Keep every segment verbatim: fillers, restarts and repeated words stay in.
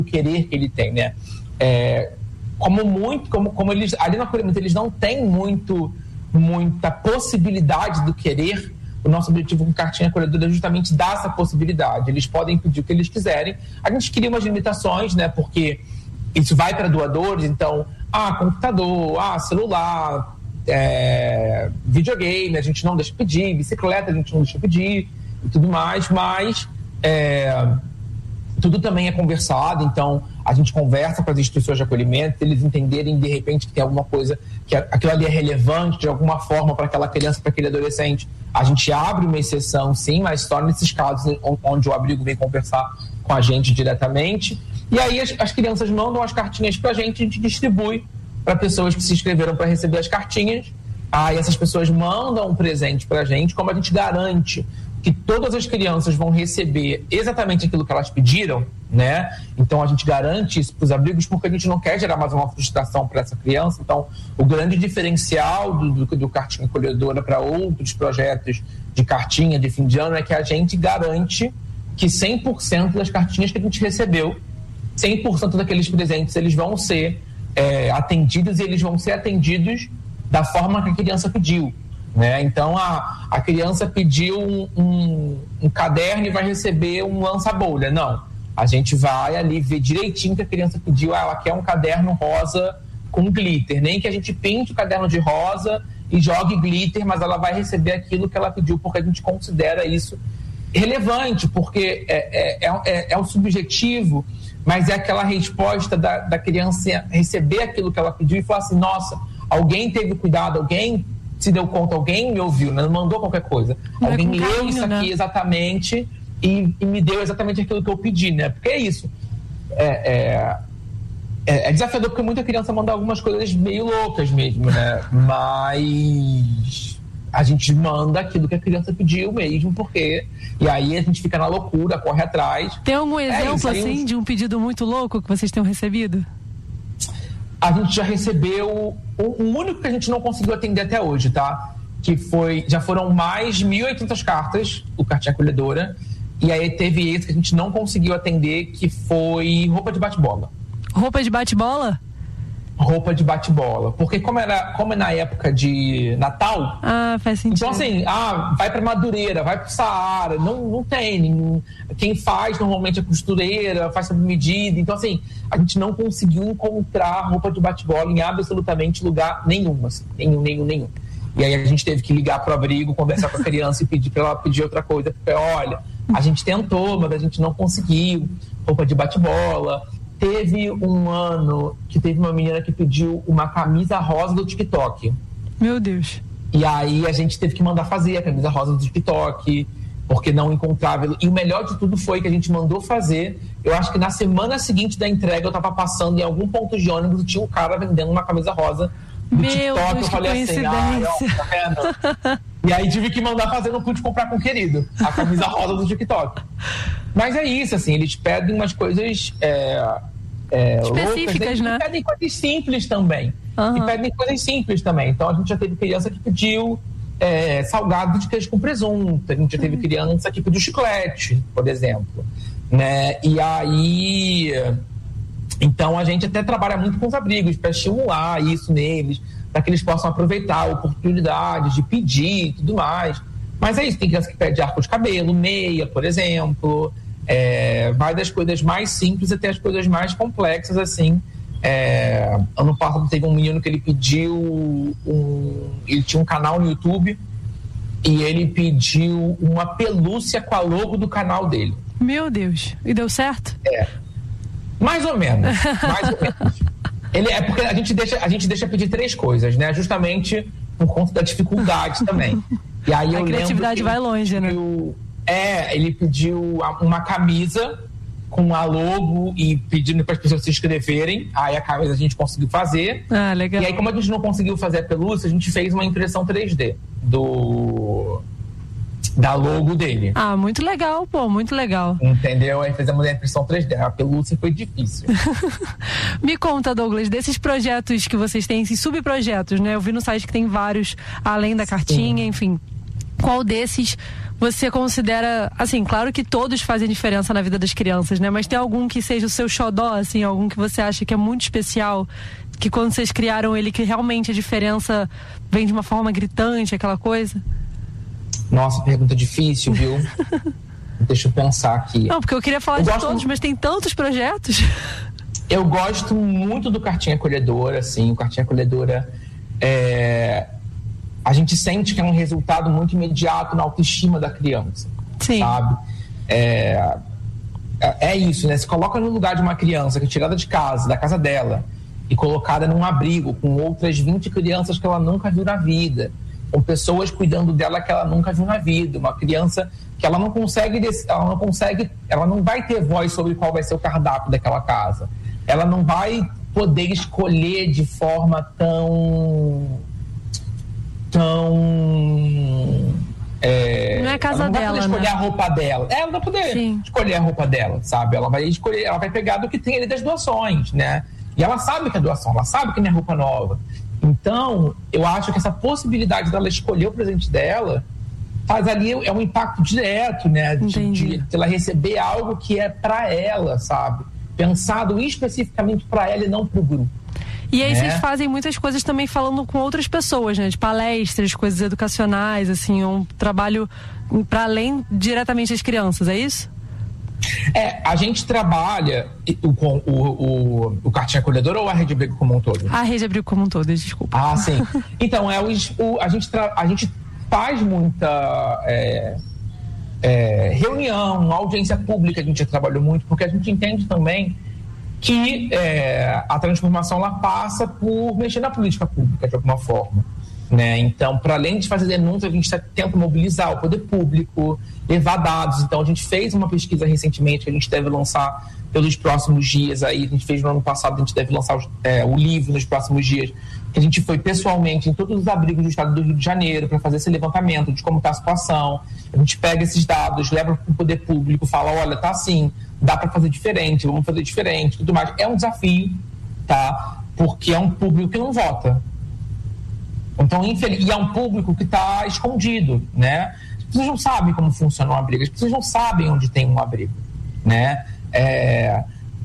querer que ele tem, né? É, como muito, como, como eles, ali no acolhimento, eles não têm muito, muita possibilidade do querer. O nosso objetivo com Cartinha Acolhedora é justamente dar essa possibilidade. Eles podem pedir o que eles quiserem. A gente cria umas limitações, né? Porque isso vai para doadores, então, ah, computador, ah, celular, é, videogame, a gente não deixa pedir, bicicleta a gente não deixa pedir e tudo mais, mas é, tudo também é conversado, então a gente conversa com as instituições de acolhimento, eles entenderem de repente que tem alguma coisa, que aquilo ali é relevante de alguma forma para aquela criança, para aquele adolescente. A gente abre uma exceção, sim, mas só nesses casos onde o abrigo vem conversar com a gente diretamente. E aí as, as crianças mandam as cartinhas para a gente, a gente distribui para pessoas que se inscreveram para receber as cartinhas. Aí essas pessoas mandam um presente para a gente, como a gente garante que todas as crianças vão receber exatamente aquilo que elas pediram, né? Então a gente garante isso para os abrigos, porque a gente não quer gerar mais uma frustração para essa criança. Então o grande diferencial do, do, do Cartinha Acolhedora para outros projetos de cartinha de fim de ano é que a gente garante que cem por cento das cartinhas que a gente recebeu, cem por cento daqueles presentes, eles vão ser é, atendidos e eles vão ser atendidos da forma que a criança pediu. Né? Então a, a criança pediu um, um, um caderno e vai receber um lança-bolha. Não, a gente vai ali ver direitinho que a criança pediu. Ah, ela quer um caderno rosa com glitter, nem que a gente pinte o caderno de rosa e jogue glitter, mas ela vai receber aquilo que ela pediu, porque a gente considera isso relevante, porque é, é, é, é o subjetivo, mas é aquela resposta da, da criança receber aquilo que ela pediu e falar assim, nossa, alguém teve cuidado, alguém se deu conta, alguém me ouviu, né? Não mandou qualquer coisa. Não alguém é leu carinho, isso aqui, né? Exatamente e, e me deu exatamente aquilo que eu pedi, né? Porque é isso. É, é, é, é desafiador porque muita criança manda algumas coisas meio loucas mesmo, né? Mas a gente manda aquilo que a criança pediu mesmo, porque... E aí a gente fica na loucura, corre atrás. Tem algum exemplo, é isso, assim, de um pedido muito louco que vocês tenham recebido? A gente já recebeu o, o único que a gente não conseguiu atender até hoje, tá? Que foi, já foram mais de mil e oitocentas cartas, o Cartinha Acolhedora, e aí teve esse que a gente não conseguiu atender, que foi roupa de bate-bola. Roupa de bate-bola? Roupa de bate-bola. Porque como, era, como é na época de Natal... Ah, faz sentido. Então assim, ah, vai pra Madureira, vai pro Saara, não, não tem. Quem faz normalmente é costureira, faz sob medida. Então assim, a gente não conseguiu encontrar roupa de bate-bola em absolutamente lugar nenhum, assim, nenhum, nenhum, nenhum. E aí a gente teve que ligar pro abrigo, conversar com a criança e pedir pra ela pedir outra coisa. Porque olha, a gente tentou, mas a gente não conseguiu roupa de bate-bola. Teve um ano que teve uma menina que pediu uma camisa rosa do TikTok. Meu Deus. E aí a gente teve que mandar fazer a camisa rosa do TikTok, porque não encontrava. E o melhor de tudo foi que a gente mandou fazer. Eu acho que na semana seguinte da entrega eu tava passando em algum ponto de ônibus e tinha um cara vendendo uma camisa rosa do Meu TikTok. Deus, eu falei assim, ah, ó, tá vendo? E aí tive que mandar fazer, não pude comprar com o querido, a camisa rosa do TikTok. Mas é isso, assim, eles pedem umas coisas... É, É, específicas, loucas, né? E pedem coisas simples também. Uhum. E pedem coisas simples também. Então a gente já teve criança que pediu é, salgado de queijo com presunto. A gente já teve uhum. criança que pediu chiclete, por exemplo. Né? E aí... Então a gente até trabalha muito com os abrigos para estimular isso neles, para que eles possam aproveitar a oportunidade de pedir e tudo mais. Mas é isso, tem criança que pede arco de cabelo, meia, por exemplo... É, vai das coisas mais simples até as coisas mais complexas, assim. É, ano passado teve um menino que ele pediu um, ele tinha um canal no YouTube e ele pediu uma pelúcia com a logo do canal dele. Meu Deus, e deu certo? É, mais ou menos, mais ou menos. Ele, é porque a gente, deixa, a gente deixa pedir três coisas, né? Justamente por conta da dificuldade também. E aí a eu criatividade vai longe, né? Eu, É, ele pediu uma camisa com a logo e pedindo para as pessoas se inscreverem. Aí a camisa a gente conseguiu fazer. Ah, legal. E aí, como a gente não conseguiu fazer a pelúcia, a gente fez uma impressão três D do da logo dele. Ah, muito legal, pô, muito legal. Entendeu? Aí fizemos a impressão três D. A pelúcia foi difícil. Me conta, Douglas, desses projetos que vocês têm, esses subprojetos, né? Eu vi no site que tem vários, além da cartinha, Sim. enfim. qual desses você considera, assim, claro que todos fazem diferença na vida das crianças, né? Mas tem algum que seja o seu xodó, assim, algum que você acha que é muito especial, que quando vocês criaram ele, que realmente a diferença vem de uma forma gritante, aquela coisa? Nossa, pergunta difícil, viu? Deixa eu pensar aqui. Não, porque eu queria falar eu de gosto... todos, mas tem tantos projetos. Eu gosto muito do Cartinha Acolhedora, assim, o Cartinha Acolhedora é... a gente sente que é um resultado muito imediato na autoestima da criança. Sim. Sabe? É... é isso, né? Se coloca no lugar de uma criança que é tirada de casa, da casa dela, e colocada num abrigo com outras vinte crianças que ela nunca viu na vida, com pessoas cuidando dela que ela nunca viu na vida, uma criança que ela não consegue, ela não consegue, ela não vai ter voz sobre qual vai ser o cardápio daquela casa. Ela não vai poder escolher de forma tão tão é, não é a casa ela não vai dela, poder escolher, né? A roupa dela. Ela não vai poder Sim. escolher a roupa dela, sabe? Ela vai escolher, ela vai pegar do que tem ali das doações, né? E ela sabe que é doação, ela sabe que não é roupa nova. Então, eu acho que essa possibilidade dela escolher o presente dela faz ali, é um impacto direto, né? De, de, de ela receber algo que é para ela, sabe? Pensado especificamente para ela e não para o grupo. E aí né? Vocês fazem muitas coisas também falando com outras pessoas, né? De palestras, coisas educacionais, assim, um trabalho para além diretamente das crianças, é isso? É, a gente trabalha com o, o, o, o Cartinha Acolhedora ou a Rede Abrigo como um todo? A Rede Abrigo como um todo, desculpa. Ah, sim. Então, é o, o, a, gente tra, a gente faz muita é, é, reunião, audiência pública, a gente já trabalhou muito, porque a gente entende também que é, a transformação ela passa por mexer na política pública de alguma forma. Né? Então, para além de fazer denúncia, a gente tá, tenta mobilizar o poder público, levar dados. Então, a gente fez uma pesquisa recentemente que a gente deve lançar pelos próximos dias. Aí, a gente fez no ano passado, a gente deve lançar os, é, o livro nos próximos dias. Que a gente foi pessoalmente em todos os abrigos do estado do Rio de Janeiro para fazer esse levantamento de como está a situação. A gente pega esses dados, leva para o poder público, fala, olha, tá assim, dá para fazer diferente, vamos fazer diferente, tudo mais. É um desafio, tá? Porque é um público que não vota. Então, infeliz... E é um público que está escondido, né? As pessoas não sabem como funciona um abrigo, as pessoas não sabem onde tem um abrigo, né? É...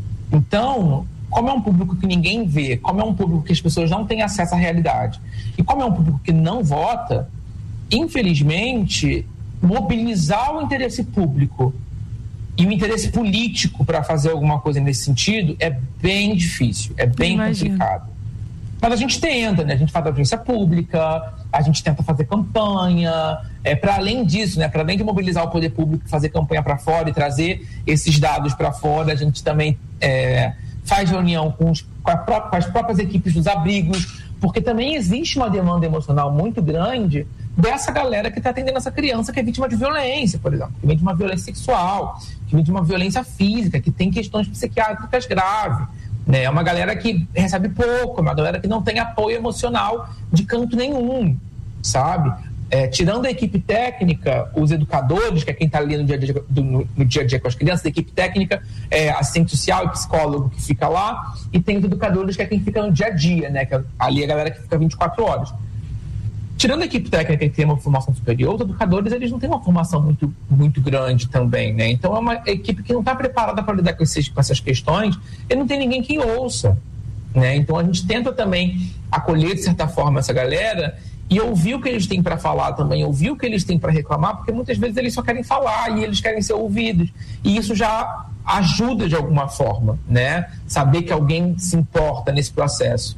Então, como é um público que ninguém vê, como é um público que as pessoas não têm acesso à realidade, e como é um público que não vota, infelizmente, mobilizar o interesse público e o interesse político para fazer alguma coisa nesse sentido é bem difícil, é bem Imagina. complicado. Mas a gente tenta, né? A gente faz audiência pública, a gente tenta fazer campanha, é, para além disso, né? Para além de mobilizar o poder público, fazer campanha para fora e trazer esses dados para fora, a gente também é, faz reunião com, os, com, a pró- com as próprias equipes dos abrigos, porque também existe uma demanda emocional muito grande dessa galera que está atendendo essa criança que é vítima de violência, por exemplo, que vem de uma violência sexual, que vem de uma violência física, que tem questões psiquiátricas graves. É uma galera que recebe pouco, uma galera que não tem apoio emocional de canto nenhum, sabe? É, tirando a equipe técnica, os educadores, que é quem está ali no dia, a dia, no, no dia a dia com as crianças, a equipe técnica, é, assistente social e psicólogo que fica lá, e tem os educadores, que é quem fica no dia a dia, né? Que ali é a galera que fica vinte e quatro horas. Tirando a equipe técnica que tem uma formação superior, os educadores eles não têm uma formação muito, muito grande também, né? Então é uma equipe que não está preparada para lidar com, esses, com essas questões e não tem ninguém que ouça, né? Então a gente tenta também acolher de certa forma essa galera e ouvir o que eles têm para falar também, ouvir o que eles têm para reclamar, porque muitas vezes eles só querem falar e eles querem ser ouvidos. E isso já ajuda de alguma forma, né? Saber que alguém se importa nesse processo.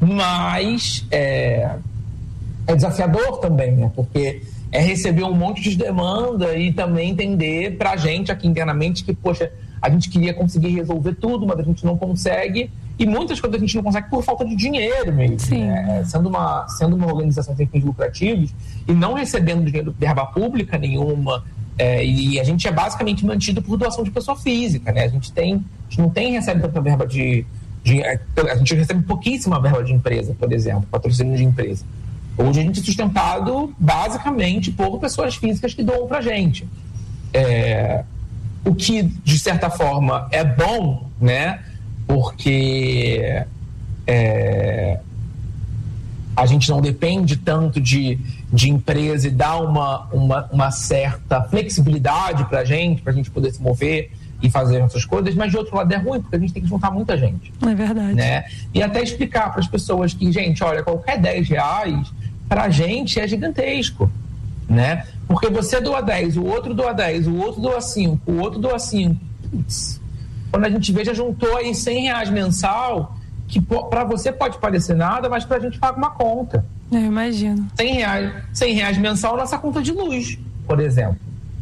Mas é... é desafiador também, né? Porque é receber um monte de demanda e também entender pra gente aqui internamente que, poxa, a gente queria conseguir resolver tudo, mas a gente não consegue, e muitas coisas a gente não consegue por falta de dinheiro mesmo. Sim. Né? Sendo uma, sendo uma organização sem fins lucrativos e não recebendo dinheiro de verba pública nenhuma, é, e a gente é basicamente mantido por doação de pessoa física, né? A gente tem, a gente não tem, recebe tanta verba de, de... A gente recebe pouquíssima verba de empresa, por exemplo, patrocínio de empresa. Hoje a gente é sustentado basicamente por pessoas físicas que doam pra gente. É, o que, de certa forma, é bom, né? Porque é, a gente não depende tanto de, de empresa e dá uma, uma, uma certa flexibilidade para a gente, para a gente poder se mover e fazer essas coisas, mas de outro lado é ruim, porque a gente tem que juntar muita gente. É verdade. Né? E até explicar para as pessoas que, gente, olha, qualquer dez reais para a gente é gigantesco, né? Porque você doa dez, o outro doa dez, o outro doa cinco, o outro doa cinco. Putz, quando a gente vê, já juntou aí cem reais mensal, que para você pode parecer nada, mas para a gente paga uma conta. Eu imagino. cem reais, cem reais mensal nossa conta de luz, por exemplo.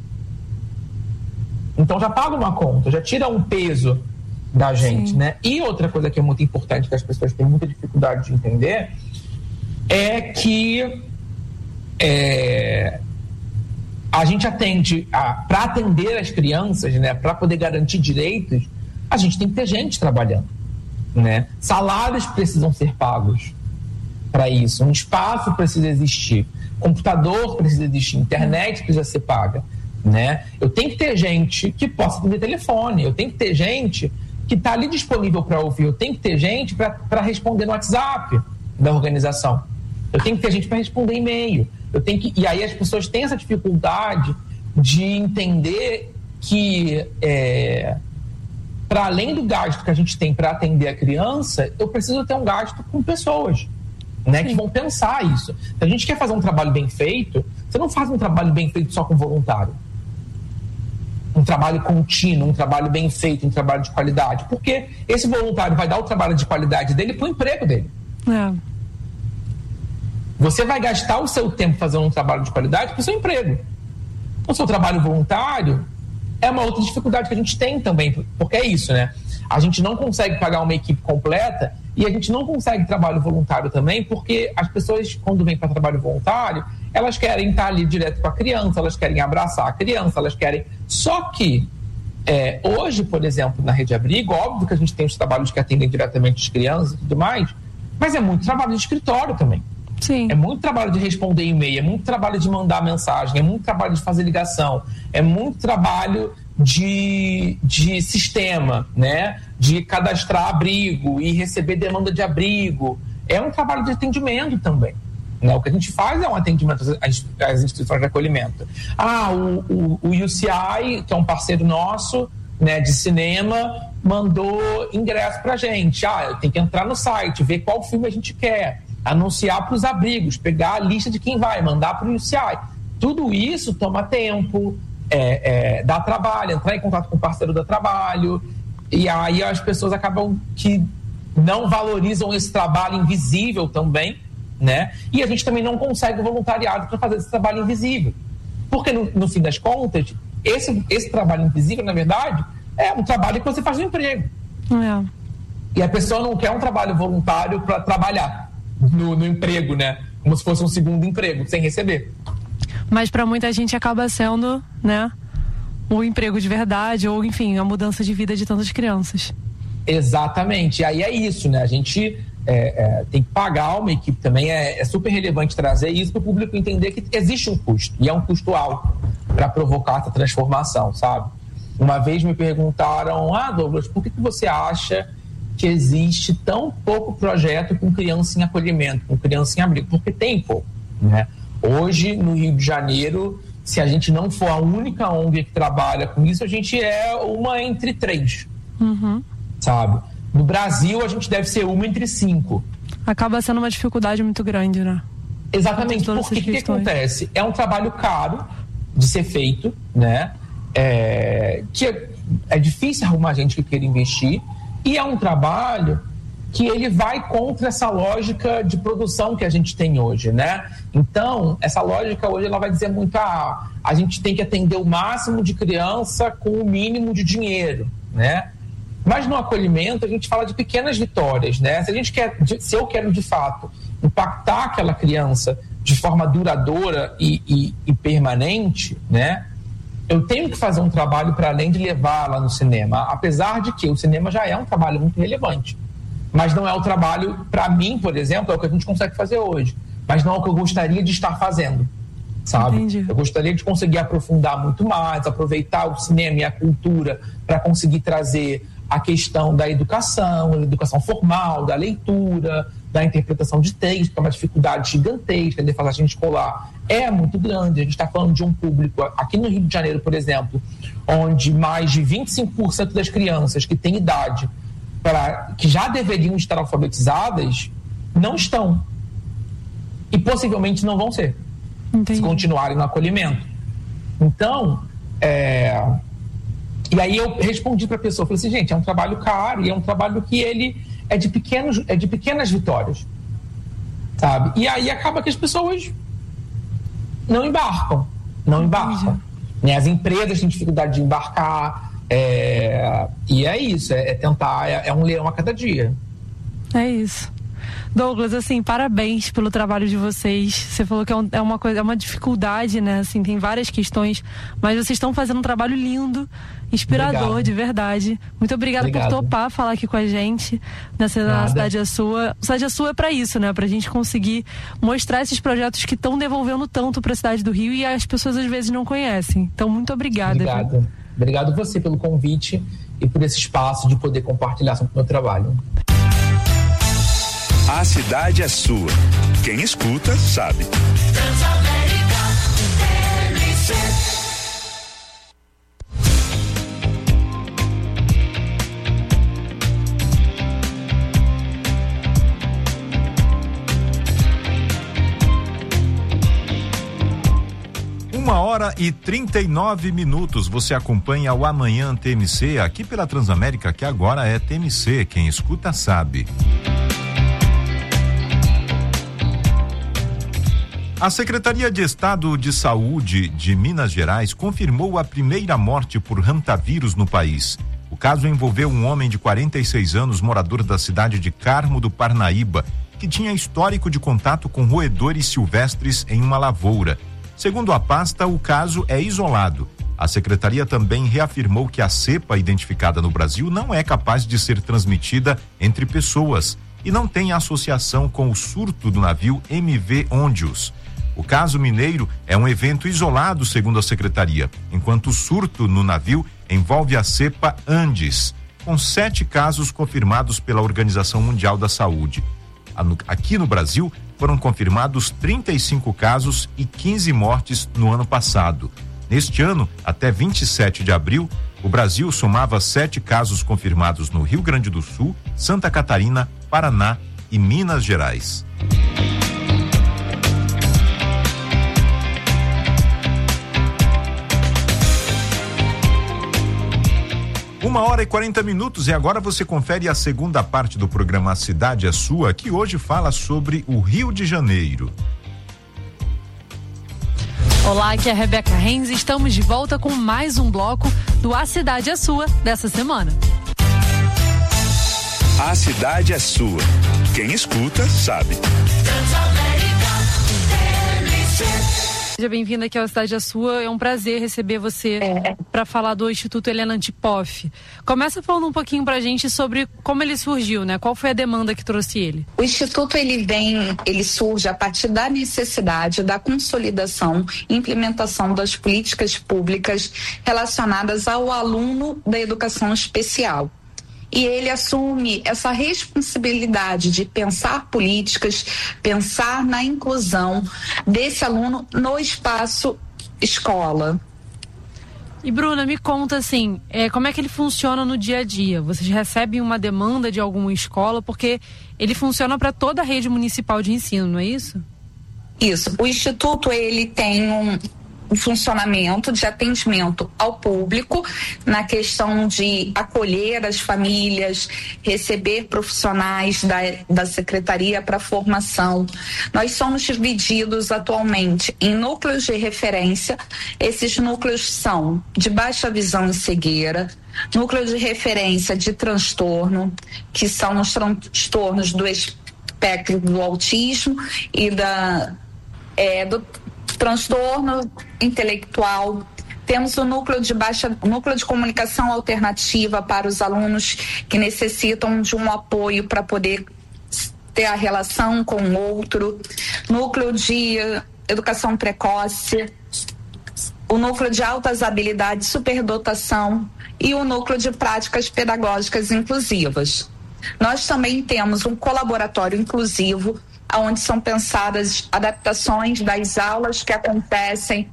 Então já paga uma conta, já tira um peso da gente, né? E outra coisa que é muito importante, que as pessoas têm muita dificuldade de entender, é que é, a gente atende, para atender as crianças, né? Para poder garantir direitos, a gente tem que ter gente trabalhando, né? Salários precisam ser pagos para isso, um espaço precisa existir, computador precisa existir, internet precisa ser paga. Né? Eu tenho que ter gente que possa atender telefone, eu tenho que ter gente que está ali disponível para ouvir, eu tenho que ter gente para responder no WhatsApp da organização, eu tenho que ter gente para responder e-mail, eu tenho que, e aí as pessoas têm essa dificuldade de entender que é, para além do gasto que a gente tem para atender a criança, eu preciso ter um gasto com pessoas, né, que vão pensar isso. Se a gente quer fazer um trabalho bem feito, você não faz um trabalho bem feito só com voluntário. Um trabalho contínuo, um trabalho bem feito, um trabalho de qualidade. Porque esse voluntário vai dar o trabalho de qualidade dele para o emprego dele. É. Você vai gastar o seu tempo fazendo um trabalho de qualidade para o seu emprego. O seu trabalho voluntário é uma outra dificuldade que a gente tem também, porque é isso, né? A gente não consegue pagar uma equipe completa e a gente não consegue trabalho voluntário também, porque as pessoas, quando vêm para trabalho voluntário, elas querem estar ali direto com a criança, elas querem abraçar a criança, elas querem... Só que, é, hoje, por exemplo, na Rede Abrigo, óbvio que a gente tem os trabalhos que atendem diretamente as crianças e tudo mais, mas é muito trabalho de escritório também. Sim. É muito trabalho de responder e-mail, é muito trabalho de mandar mensagem, é muito trabalho de fazer ligação, é muito trabalho de, de sistema, né? De cadastrar abrigo e receber demanda de abrigo. É um trabalho de atendimento também. Né? O que a gente faz é um atendimento às, às instituições de acolhimento. Ah, o, o, o U C I, que é um parceiro nosso, né, de cinema, mandou ingresso pra gente. Ah, eu tenho que entrar no site, ver qual filme a gente quer, anunciar para os abrigos, pegar a lista de quem vai, mandar para o U C I. Tudo isso toma tempo, é, é, dá trabalho, entrar em contato com o parceiro dá trabalho, e aí as pessoas acabam que não valorizam esse trabalho invisível também, né? E a gente também não consegue voluntariado para fazer esse trabalho invisível. Porque, no, no fim das contas, esse, esse trabalho invisível, na verdade, é um trabalho que você faz no emprego. É. E a pessoa não quer um trabalho voluntário para trabalhar no, no emprego, né? Como se fosse um segundo emprego, sem receber. Mas para muita gente acaba sendo, né, o emprego de verdade, ou enfim, a mudança de vida de tantas crianças. Exatamente. E aí é isso, né? A gente é, é, tem que pagar uma equipe também. É, é super relevante trazer isso para o público entender que existe um custo, e é um custo alto para provocar essa transformação, sabe? Uma vez me perguntaram: ah, Douglas, por que, que você acha que existe tão pouco projeto com criança em acolhimento, com criança em abrigo? Porque tem pouco, né? Hoje, no Rio de Janeiro, se a gente não for a única O N G que trabalha com isso, a gente é uma entre três, uhum. sabe? No Brasil, a gente deve ser uma entre cinco. Acaba sendo uma dificuldade muito grande, né? Exatamente, porque o que acontece? É um trabalho caro de ser feito, né? É, que é, é difícil arrumar gente que queira investir, e é um trabalho que ele vai contra essa lógica de produção que a gente tem hoje, né? Então, essa lógica hoje ela vai dizer muito: ah, a gente tem que atender o máximo de criança com o mínimo de dinheiro, né? Mas no acolhimento a gente fala de pequenas vitórias, né? Se a gente quer, se eu quero de fato impactar aquela criança de forma duradoura e, e, e permanente, né? Eu tenho que fazer um trabalho para além de levá-la no cinema, apesar de que o cinema já é um trabalho muito relevante. Mas não é o trabalho, para mim, por exemplo, é o que a gente consegue fazer hoje. Mas não é o que eu gostaria de estar fazendo, sabe? Entendi. Eu gostaria de conseguir aprofundar muito mais, aproveitar o cinema e a cultura para conseguir trazer a questão da educação, da educação formal, da leitura, da interpretação de texto, que é uma dificuldade gigantesca. A defasagem escolar é muito grande. A gente está falando de um público, aqui no Rio de Janeiro, por exemplo, onde mais de vinte e cinco por cento das crianças que têm idade, pra, que já deveriam estar alfabetizadas, não estão. E possivelmente não vão ser. Entendi. Se continuarem no acolhimento. Então, é... e aí eu respondi para a pessoa, falei assim, gente, é um trabalho caro e é um trabalho que ele é de, pequenos, é de pequenas vitórias, sabe? E aí acaba que as pessoas não embarcam, não embarcam. Né? As empresas têm dificuldade de embarcar, é... e é isso, é, é tentar, é, é um leão a cada dia. É isso. Douglas, assim, parabéns pelo trabalho de vocês. Você falou que é, um, é uma coisa, é uma dificuldade, né? Assim, tem várias questões, mas vocês estão fazendo um trabalho lindo, inspirador, Obrigado. De verdade. Muito obrigada Obrigado. Por topar falar aqui com a gente nessa na Cidade é Sua. A Cidade é Sua é pra isso, né? Pra gente conseguir mostrar esses projetos que estão devolvendo tanto pra cidade do Rio e as pessoas às vezes não conhecem. Então, muito obrigada. Obrigado. Obrigado você pelo convite e por esse espaço de poder compartilhar sobre o meu trabalho. A cidade é sua. Quem escuta, sabe. Transamérica T N C. Uma hora e trinta e nove minutos. Você acompanha o Amanhã T M C aqui pela Transamérica, que agora é T M C. Quem escuta, sabe. A Secretaria de Estado de Saúde de Minas Gerais confirmou a primeira morte por hantavírus no país. O caso envolveu um homem de quarenta e seis anos, morador da cidade de Carmo do Parnaíba, que tinha histórico de contato com roedores silvestres em uma lavoura. Segundo a pasta, o caso é isolado. A secretaria também reafirmou que a cepa identificada no Brasil não é capaz de ser transmitida entre pessoas e não tem associação com o surto do navio M V Ondius. O caso mineiro é um evento isolado, segundo a secretaria, enquanto o surto no navio envolve a cepa Andes, com sete casos confirmados pela Organização Mundial da Saúde. Aqui no Brasil, foram confirmados trinta e cinco casos e quinze mortes no ano passado. Neste ano, até vinte e sete de abril, o Brasil somava sete casos confirmados no Rio Grande do Sul, Santa Catarina, Paraná e Minas Gerais. Uma hora e quarenta minutos e agora você confere a segunda parte do programa A Cidade é Sua, que hoje fala sobre o Rio de Janeiro. Olá, aqui é a Rebeca Renz e estamos de volta com mais um bloco do A Cidade é Sua dessa semana. A Cidade é Sua. Quem escuta, sabe. Seja bem-vinda aqui ao Cidade é Sua, é um prazer receber você é. para falar do Instituto Helena Antipoff. Começa falando um pouquinho pra gente sobre como ele surgiu, né? Qual foi a demanda que trouxe ele? O Instituto, ele vem, ele surge a partir da necessidade da consolidação e implementação das políticas públicas relacionadas ao aluno da educação especial. E ele assume essa responsabilidade de pensar políticas, pensar na inclusão desse aluno no espaço escola. E Bruna, me conta assim, é, como é que ele funciona no dia a dia? Vocês recebem uma demanda de alguma escola? Porque ele funciona para toda a rede municipal de ensino, não é isso? Isso. O Instituto, ele tem um... o funcionamento de atendimento ao público na questão de acolher as famílias, receber profissionais da, da Secretaria para formação. Nós somos divididos atualmente em núcleos de referência. Esses núcleos são de baixa visão e cegueira, núcleo de referência de transtorno, que são os transtornos do espectro do autismo e da, é, do transtorno intelectual. Temos o núcleo de baixa, núcleo de comunicação alternativa para os alunos que necessitam de um apoio para poder ter a relação com o outro, núcleo de educação precoce, o núcleo de altas habilidades, superdotação e o núcleo de práticas pedagógicas inclusivas. Nós também temos um colaboratório inclusivo, onde são pensadas adaptações das aulas que acontecem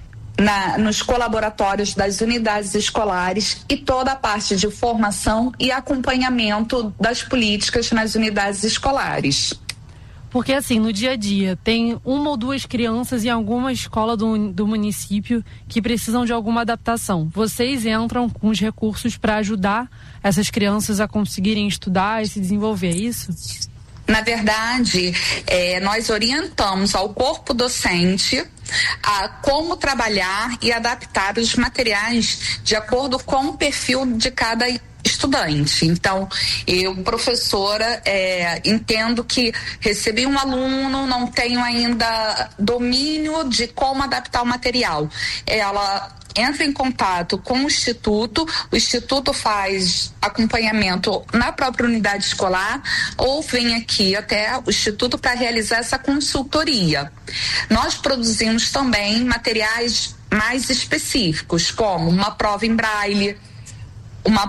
Na, nos colaboratórios das unidades escolares e toda a parte de formação e acompanhamento das políticas nas unidades escolares. Porque assim, no dia a dia, tem uma ou duas crianças em alguma escola do, do município que precisam de alguma adaptação. Vocês entram com os recursos para ajudar essas crianças a conseguirem estudar e se desenvolver, é isso? Na verdade, é, nós orientamos ao corpo docente a como trabalhar e adaptar os materiais de acordo com o perfil de cada estudante. Então, eu, professora, é, entendo que recebi um aluno, não tenho ainda domínio de como adaptar o material. Ela entra em contato com o Instituto, o Instituto faz acompanhamento na própria unidade escolar ou vem aqui até o Instituto para realizar essa consultoria. Nós produzimos também materiais mais específicos, como uma prova em braille, uma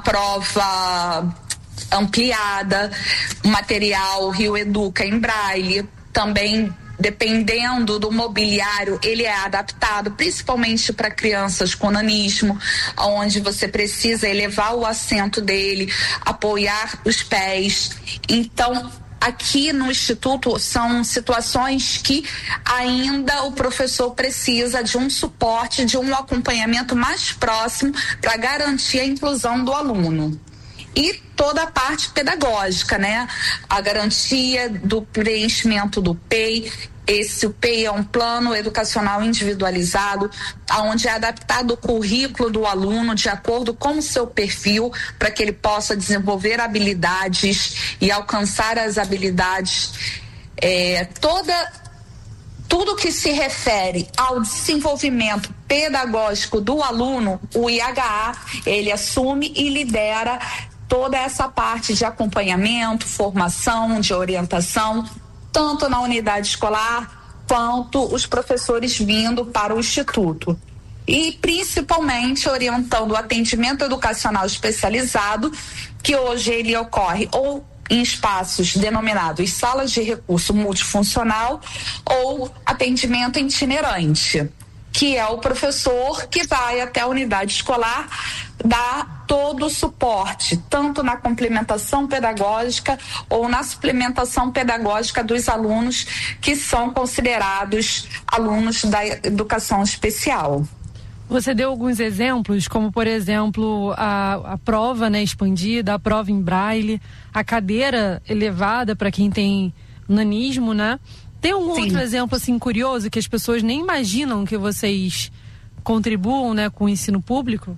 prova ampliada, o material Rio Educa em braille, também dependendo do mobiliário, ele é adaptado principalmente para crianças com nanismo, onde você precisa elevar o assento dele, apoiar os pés. Então, aqui no Instituto são situações que ainda o professor precisa de um suporte, de um acompanhamento mais próximo para garantir a inclusão do aluno. E toda a parte pedagógica, né? A garantia do preenchimento do P E I. Esse o P E I é um plano educacional individualizado, onde é adaptado o currículo do aluno de acordo com o seu perfil, para que ele possa desenvolver habilidades e alcançar as habilidades. É, toda Tudo que se refere ao desenvolvimento pedagógico do aluno, o I H A, ele assume e lidera toda essa parte de acompanhamento, formação, de orientação, tanto na unidade escolar quanto os professores vindo para o Instituto. E principalmente orientando o atendimento educacional especializado, que hoje ele ocorre ou em espaços denominados salas de recurso multifuncional ou atendimento itinerante, que é o professor que vai até a unidade escolar dar todo o suporte, tanto na complementação pedagógica ou na suplementação pedagógica dos alunos que são considerados alunos da educação especial. Você deu alguns exemplos, como por exemplo a, a prova, né, expandida, a prova em braille, a cadeira elevada para quem tem nanismo, né? Tem algum Sim. outro exemplo assim curioso que as pessoas nem imaginam que vocês contribuam, né, com o ensino público?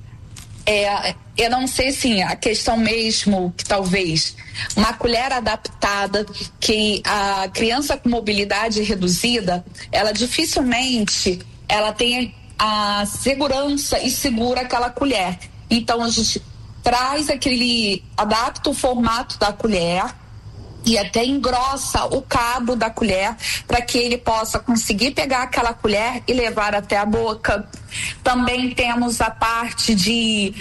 É, eu não sei, sim, a questão mesmo que talvez uma colher adaptada, que a criança com mobilidade reduzida, ela dificilmente ela tem a segurança e segura aquela colher. Então a gente traz aquele, adapta o formato da colher e até engrossa o cabo da colher para que ele possa conseguir pegar aquela colher e levar até a boca. Também temos a parte de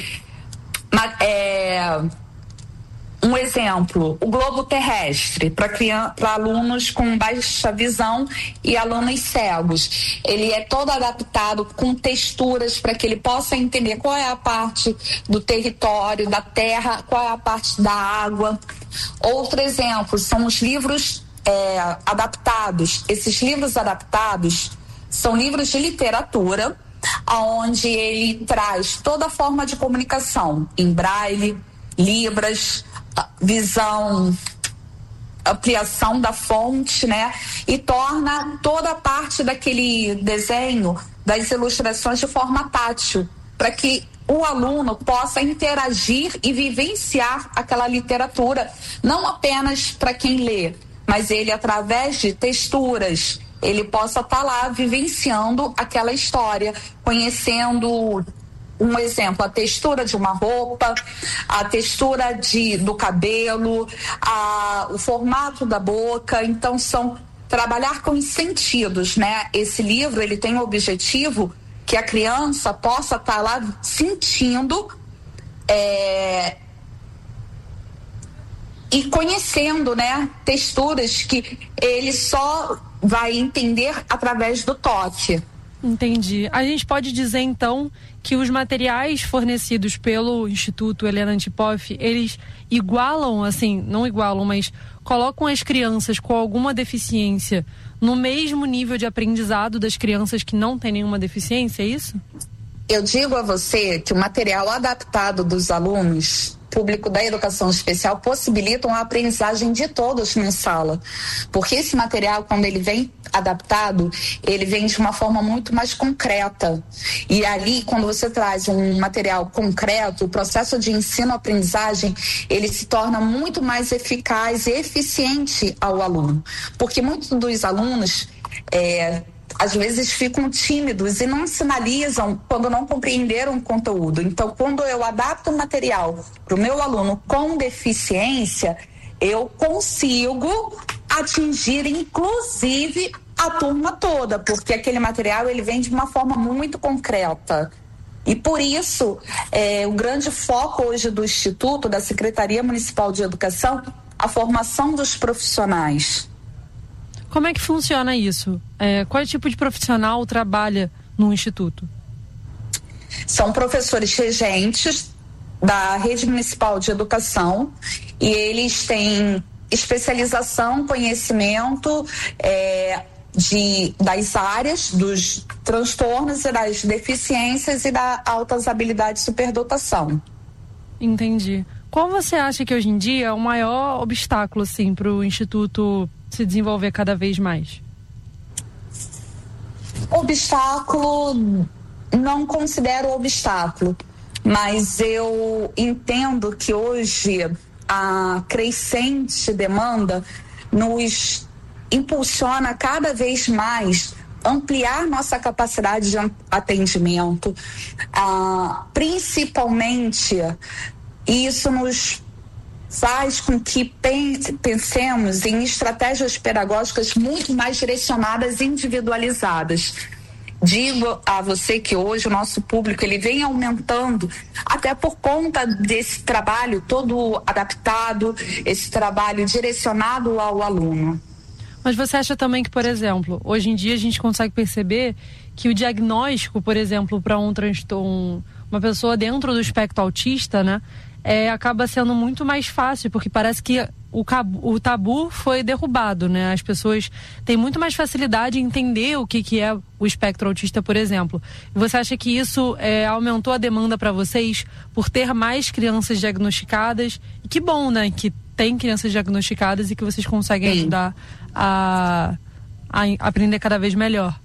é, um exemplo, o globo terrestre para alunos com baixa visão e alunos cegos. Ele é todo adaptado com texturas para que ele possa entender qual é a parte do território, da terra, qual é a parte da água. Outro exemplo são os livros é, adaptados. Esses livros adaptados são livros de literatura, onde ele traz toda a forma de comunicação em braille, libras, visão, ampliação da fonte, né? E torna toda a parte daquele desenho, das ilustrações de forma tátil, para que o aluno possa interagir e vivenciar aquela literatura, não apenas para quem lê, mas ele, através de texturas, ele possa estar tá lá vivenciando aquela história, conhecendo, um exemplo, a textura de uma roupa, a textura de, do cabelo, a, o formato da boca. Então, são trabalhar com os sentidos, né? Esse livro, ele tem o objetivo que a criança possa estar tá lá sentindo é, e conhecendo, né, texturas que ele só vai entender através do toque. Entendi. A gente pode dizer, então, que os materiais fornecidos pelo Instituto Helena Antipoff, eles igualam, assim, não igualam, mas colocam as crianças com alguma deficiência no mesmo nível de aprendizado das crianças que não têm nenhuma deficiência, é isso? Eu digo a você que o material adaptado dos alunos público da educação especial possibilitam a aprendizagem de todos na sala, porque esse material, quando ele vem adaptado, ele vem de uma forma muito mais concreta, e ali, quando você traz um material concreto, o processo de ensino-aprendizagem, ele se torna muito mais eficaz e eficiente ao aluno, porque muitos dos alunos é, às vezes ficam tímidos e não sinalizam quando não compreenderam o conteúdo. Então, quando eu adapto o material para o meu aluno com deficiência, eu consigo atingir, inclusive, a turma toda, porque aquele material ele vem de uma forma muito concreta. E por isso, é, o grande foco hoje do Instituto, da Secretaria Municipal de Educação, a formação dos profissionais. Como é que funciona isso? É, qual tipo de profissional trabalha no Instituto? São professores regentes da Rede Municipal de Educação e eles têm especialização, conhecimento é, de, das áreas, dos transtornos e das deficiências e da altas habilidades de superdotação. Entendi. Qual você acha que hoje em dia é o maior obstáculo assim, para o Instituto se desenvolver cada vez mais? Obstáculo, não considero obstáculo, mas eu entendo que hoje a crescente demanda nos impulsiona cada vez mais ampliar nossa capacidade de atendimento, ah, principalmente isso nos faz com que pensemos em estratégias pedagógicas muito mais direcionadas e individualizadas. Digo a você que hoje o nosso público ele vem aumentando até por conta desse trabalho todo adaptado, esse trabalho direcionado ao aluno. Mas você acha também que, por exemplo, hoje em dia a gente consegue perceber que o diagnóstico, por exemplo, para um transtorno, uma pessoa dentro do espectro autista, né, é, acaba sendo muito mais fácil, porque parece que o, cabu, o tabu foi derrubado, né? As pessoas têm muito mais facilidade em entender o que, que é o espectro autista, por exemplo. E você acha que isso é, aumentou a demanda para vocês por ter mais crianças diagnosticadas? E que bom, né? Que tem crianças diagnosticadas e que vocês conseguem Sim. ajudar a, a aprender cada vez melhor.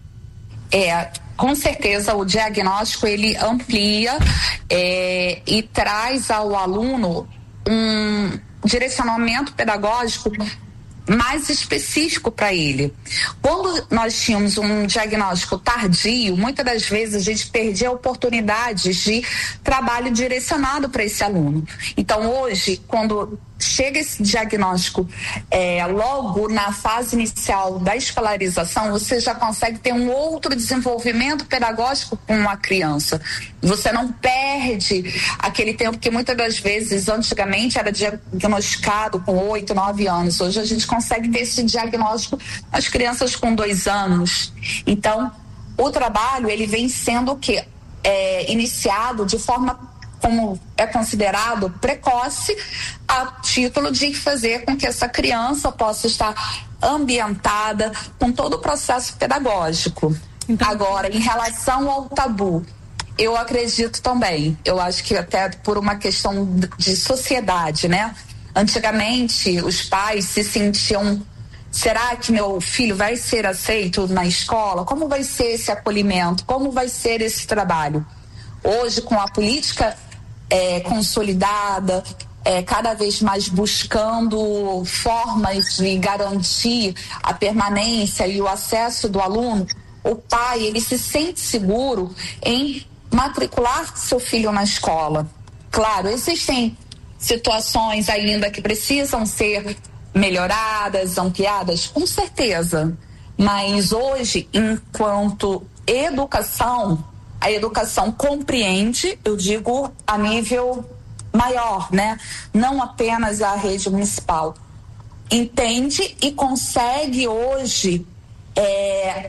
É, com certeza o diagnóstico ele amplia é, e traz ao aluno um direcionamento pedagógico mais específico para ele. Quando nós tínhamos um diagnóstico tardio, muitas das vezes a gente perdia oportunidades de trabalho direcionado para esse aluno. Então hoje, quando chega esse diagnóstico é, logo na fase inicial da escolarização, você já consegue ter um outro desenvolvimento pedagógico com uma criança. Você não perde aquele tempo que muitas das vezes, antigamente, era diagnosticado com oito, nove anos. Hoje a gente consegue ter esse diagnóstico nas crianças com dois anos. Então, o trabalho, ele vem sendo o quê? É, iniciado de forma como é considerado precoce, a título de fazer com que essa criança possa estar ambientada com todo o processo pedagógico. Então, agora, em relação ao tabu, eu acredito também, eu acho que até por uma questão de sociedade, né? Antigamente, os pais se sentiam, será que meu filho vai ser aceito na escola? Como vai ser esse acolhimento? Como vai ser esse trabalho? Hoje, com a política É, consolidada, é, cada vez mais buscando formas de garantir a permanência e o acesso do aluno, o pai ele se sente seguro em matricular seu filho na escola. Claro, existem situações ainda que precisam ser melhoradas, ampliadas, com certeza, mas hoje, enquanto educação, a educação compreende, eu digo, a nível maior, né? Não apenas a rede municipal. Entende e consegue hoje é,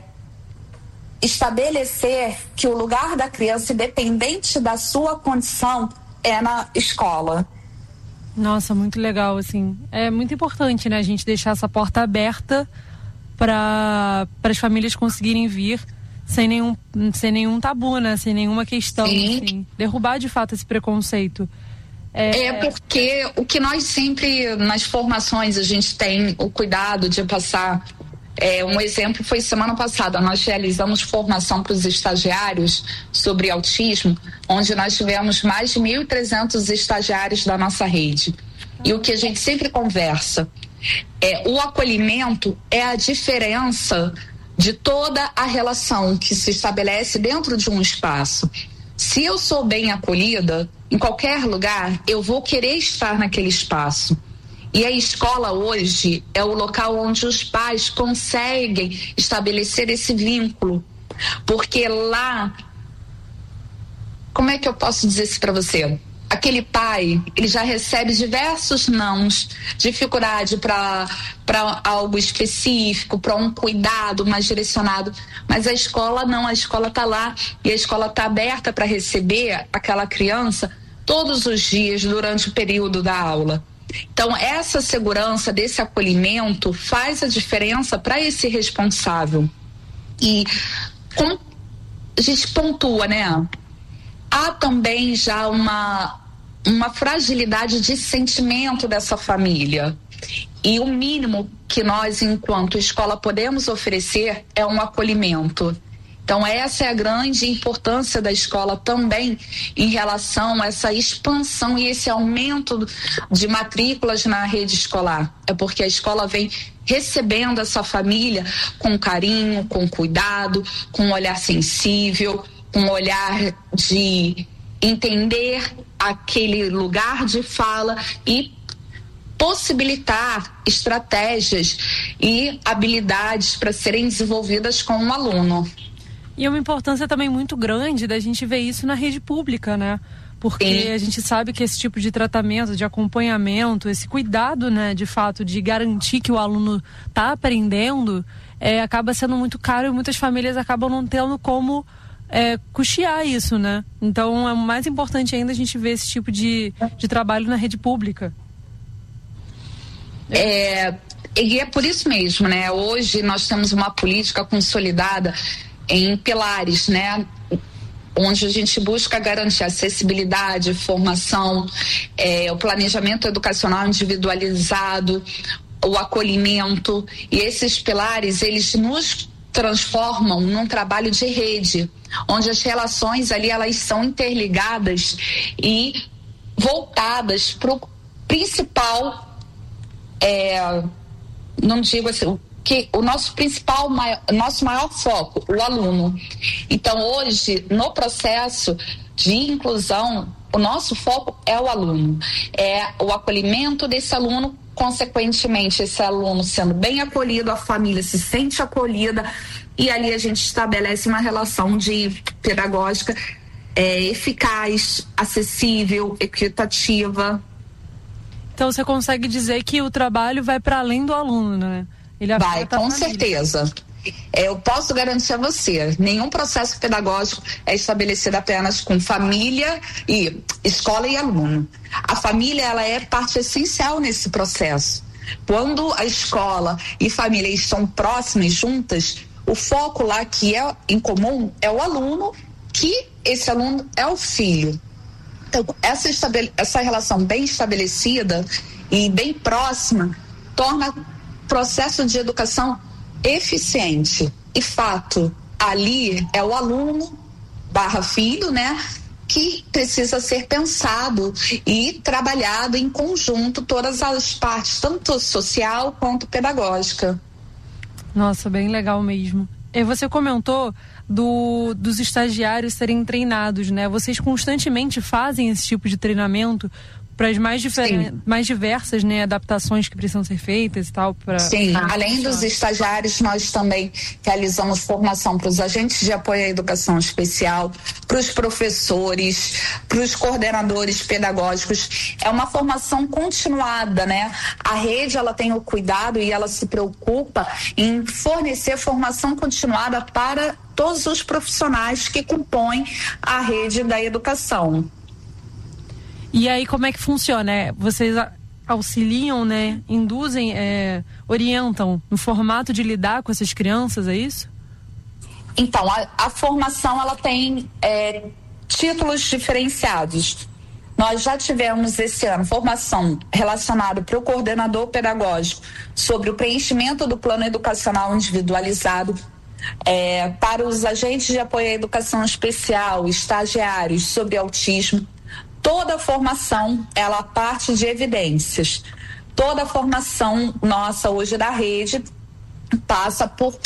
estabelecer que o lugar da criança, independente da sua condição, é na escola. Nossa, muito legal, assim. É muito importante, né, a gente deixar essa porta aberta para para as famílias conseguirem vir sem nenhum, sem nenhum tabu, né? Sem nenhuma questão, assim. Derrubar, de fato, esse preconceito. É... é porque o que nós sempre, nas formações, a gente tem o cuidado de passar. É, um exemplo foi semana passada, nós realizamos formação para os estagiários sobre autismo, onde nós tivemos mais de mil e trezentos estagiários da nossa rede. E o que a gente sempre conversa é o acolhimento é a diferença de toda a relação que se estabelece dentro de um espaço. Se eu sou bem acolhida, em qualquer lugar, eu vou querer estar naquele espaço. E a escola hoje é o local onde os pais conseguem estabelecer esse vínculo. Porque lá, como é que eu posso dizer isso para você? Aquele pai, ele já recebe diversos nãos, dificuldade para para algo específico, para um cuidado mais direcionado. Mas a escola não, a escola está lá e a escola está aberta para receber aquela criança todos os dias durante o período da aula. Então, essa segurança desse acolhimento faz a diferença para esse responsável. E como a gente pontua, né? Há também já uma, uma fragilidade de sentimento dessa família. E o mínimo que nós, enquanto escola, podemos oferecer é um acolhimento. Então, essa é a grande importância da escola também em relação a essa expansão e esse aumento de matrículas na rede escolar. É porque a escola vem recebendo essa família com carinho, com cuidado, com um olhar sensível, com um olhar de entender aquele lugar de fala e possibilitar estratégias e habilidades para serem desenvolvidas com o aluno. E é uma importância também muito grande da gente ver isso na rede pública, né? Porque Sim. a gente sabe que esse tipo de tratamento, de acompanhamento, esse cuidado, né, de fato, de garantir que o aluno está aprendendo, é, acaba sendo muito caro e muitas famílias acabam não tendo como é, custear isso, né? Então é mais importante ainda a gente ver esse tipo de, de trabalho na rede pública. É, e é por isso mesmo, né? Hoje nós temos uma política consolidada em pilares, né? Onde a gente busca garantir acessibilidade, formação, é, o planejamento educacional individualizado, o acolhimento, e esses pilares, eles nos transformam num trabalho de rede, onde as relações ali, elas são interligadas e voltadas para o principal, é, não digo assim, que o nosso principal, maior, nosso maior foco, o aluno. Então, hoje, no processo de inclusão, o nosso foco é o aluno, é o acolhimento desse aluno, consequentemente, esse aluno sendo bem acolhido, a família se sente acolhida, e ali a gente estabelece uma relação de pedagógica é, eficaz, acessível, equitativa. Então, você consegue dizer que o trabalho vai para além do aluno, né? Ele vai, com certeza. Eu posso garantir a você, nenhum processo pedagógico é estabelecido apenas com família e escola e aluno. A família, ela é parte essencial nesse processo. Quando a escola e família estão próximas, juntas, o foco lá que é em comum é o aluno, que esse aluno é o filho. Então, essa, estabele- essa relação bem estabelecida e bem próxima torna processo de educação eficiente. E fato, ali é o aluno barra filho, né, que precisa ser pensado e trabalhado em conjunto todas as partes, tanto social quanto pedagógica. Nossa, bem legal mesmo. E você comentou do, dos estagiários serem treinados, né? Vocês constantemente fazem esse tipo de treinamento para as mais, mais diversas, né, adaptações que precisam ser feitas e tal. Pra... Sim, ah, além dos estagiários, nós também realizamos formação para os agentes de apoio à educação especial, para os professores, para os coordenadores pedagógicos. É uma formação continuada, né? A rede, ela tem o cuidado e ela se preocupa em fornecer formação continuada para todos os profissionais que compõem a rede da educação. E aí, como é que funciona? É, vocês auxiliam, né? Induzem, é, orientam no formato de lidar com essas crianças, é isso? Então, a, a formação, ela tem é, títulos diferenciados. Nós já tivemos esse ano formação relacionada para o coordenador pedagógico sobre o preenchimento do plano educacional individualizado, é, para os agentes de apoio à educação especial, estagiários sobre autismo. Toda a formação, ela parte de evidências. Toda a formação nossa hoje da rede passa por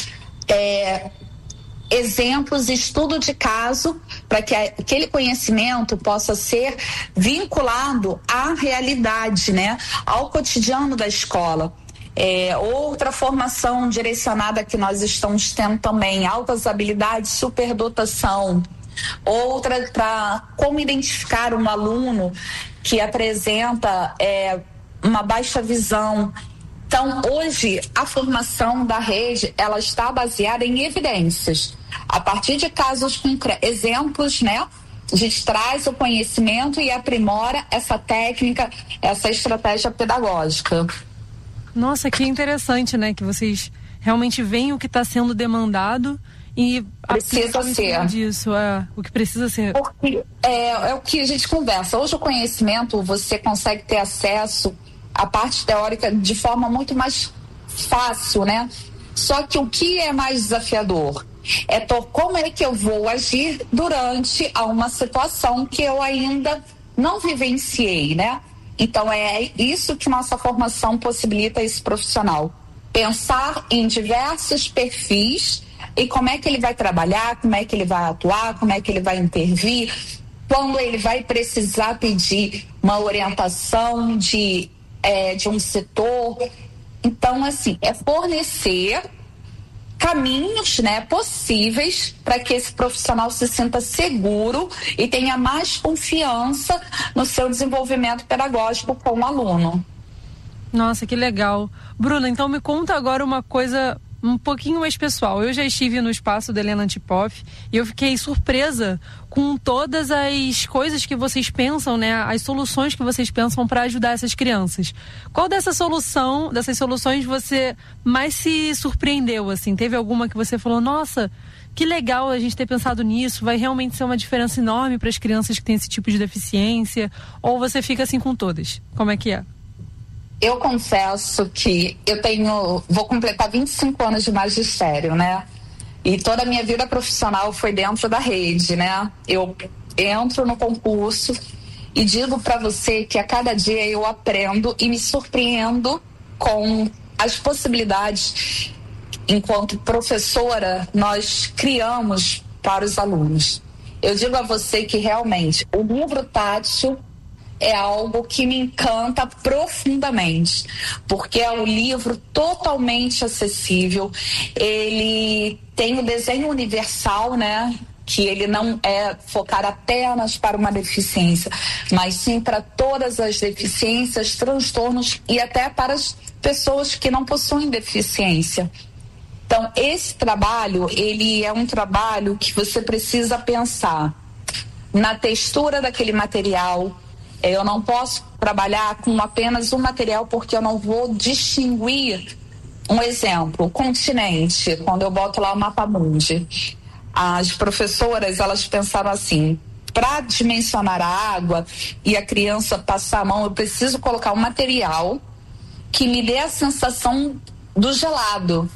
é, exemplos, estudo de caso, para que aquele conhecimento possa ser vinculado à realidade, né? Ao cotidiano da escola. É, outra formação direcionada que nós estamos tendo também, altas habilidades, superdotação. Outra para como identificar um aluno que apresenta é, uma baixa visão. Então, hoje, a formação da rede, ela está baseada em evidências. A partir de casos concretos, exemplos, né? A gente traz o conhecimento e aprimora essa técnica, essa estratégia pedagógica. Nossa, que interessante, né? Que vocês realmente veem o que está sendo demandado e precisa ser disso, é, o que precisa ser. Porque é, é o que a gente conversa. Hoje o conhecimento, você consegue ter acesso à parte teórica de forma muito mais fácil, né? Só que o que é mais desafiador é to, como é que eu vou agir durante uma situação que eu ainda não vivenciei, né? Então é isso que nossa formação possibilita esse profissional. Pensar em diversos perfis e como é que ele vai trabalhar, como é que ele vai atuar, como é que ele vai intervir, quando ele vai precisar pedir uma orientação de, é, de um setor. Então, assim, é fornecer caminhos, né, possíveis para que esse profissional se sinta seguro e tenha mais confiança no seu desenvolvimento pedagógico com o aluno. Nossa, que legal. Bruna, então me conta agora uma coisa um pouquinho mais pessoal. Eu já estive no espaço da Helena Antipoff e eu fiquei surpresa com todas as coisas que vocês pensam, né? As soluções que vocês pensam para ajudar essas crianças. Qual dessa solução, dessas soluções você mais se surpreendeu, assim? Teve alguma que você falou, nossa, que legal a gente ter pensado nisso, vai realmente ser uma diferença enorme para as crianças que têm esse tipo de deficiência? Ou você fica assim com todas? Como é que é? Eu confesso que eu tenho, vou completar vinte e cinco anos de magistério, né? E toda a minha vida profissional foi dentro da rede, né? Eu entro no concurso e digo para você que a cada dia eu aprendo e me surpreendo com as possibilidades enquanto professora nós criamos para os alunos. Eu digo a você que realmente o livro tátil é algo que me encanta profundamente, porque é um livro totalmente acessível, ele tem o desenho universal, né? Que ele não é focado apenas para uma deficiência, mas sim para todas as deficiências, transtornos e até para as pessoas que não possuem deficiência. Então, esse trabalho, ele é um trabalho que você precisa pensar na textura daquele material. Eu não posso trabalhar com apenas um material porque eu não vou distinguir. Um exemplo, o continente, quando eu boto lá o mapa mundi, as professoras, elas pensaram assim, para dimensionar a água e a criança passar a mão, eu preciso colocar um material que me dê a sensação do gelado.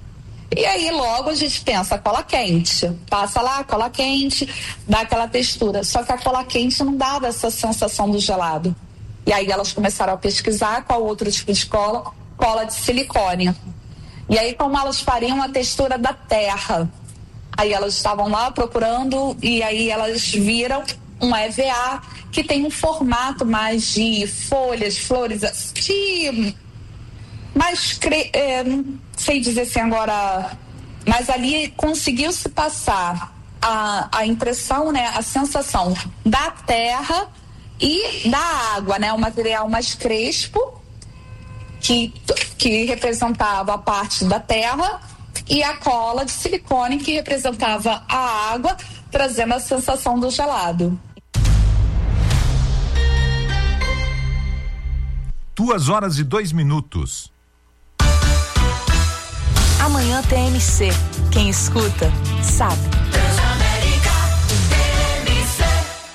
E aí logo a gente pensa, cola quente, passa lá, cola quente, dá aquela textura, só que a cola quente não dava essa sensação do gelado. E aí elas começaram a pesquisar qual outro tipo de cola, cola de silicone. E aí como elas fariam a textura da terra, aí elas estavam lá procurando e aí elas viram um E V A, que tem um formato mais de folhas, flores, de mais, é, não sei dizer assim agora, mas ali conseguiu se passar a, a impressão, né, a sensação da terra e da água, né, o material mais crespo que, que representava a parte da terra e a cola de silicone que representava a água, trazendo a sensação do gelado. Duas horas e dois minutos. Amanhã T M C. Quem escuta, sabe. Transamérica T M C.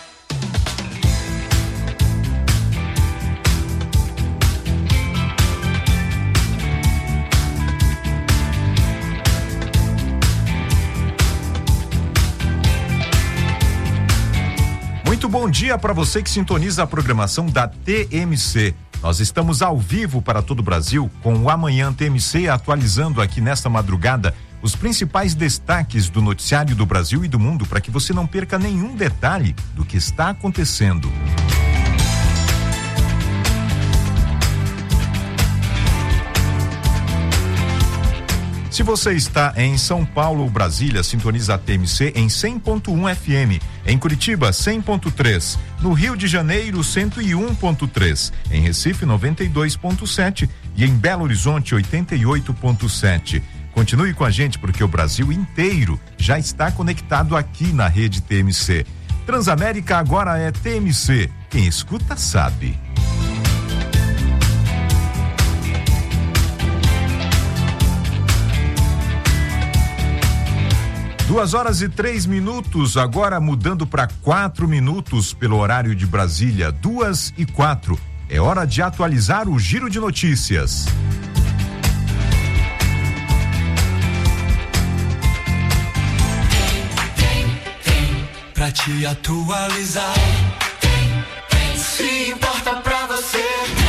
Muito bom dia para você que sintoniza a programação da T M C. Nós estamos ao vivo para todo o Brasil com o Amanhã T M C, atualizando aqui nesta madrugada os principais destaques do noticiário do Brasil e do mundo, para que você não perca nenhum detalhe do que está acontecendo. Se você está em São Paulo ou Brasília, sintoniza a T M C em cem ponto um F M. Em Curitiba, cem ponto três. No Rio de Janeiro, cento e um ponto três. Em Recife, noventa e dois ponto sete. E em Belo Horizonte, oitenta e oito ponto sete. Continue com a gente, porque o Brasil inteiro já está conectado aqui na rede T M C. Transamérica agora é T M C. Quem escuta sabe. Duas horas e três minutos, agora mudando para quatro minutos pelo horário de Brasília, duas e quatro. É hora de atualizar o giro de notícias. Tem, tem, pra te atualizar. Tem, tem, se importa pra você.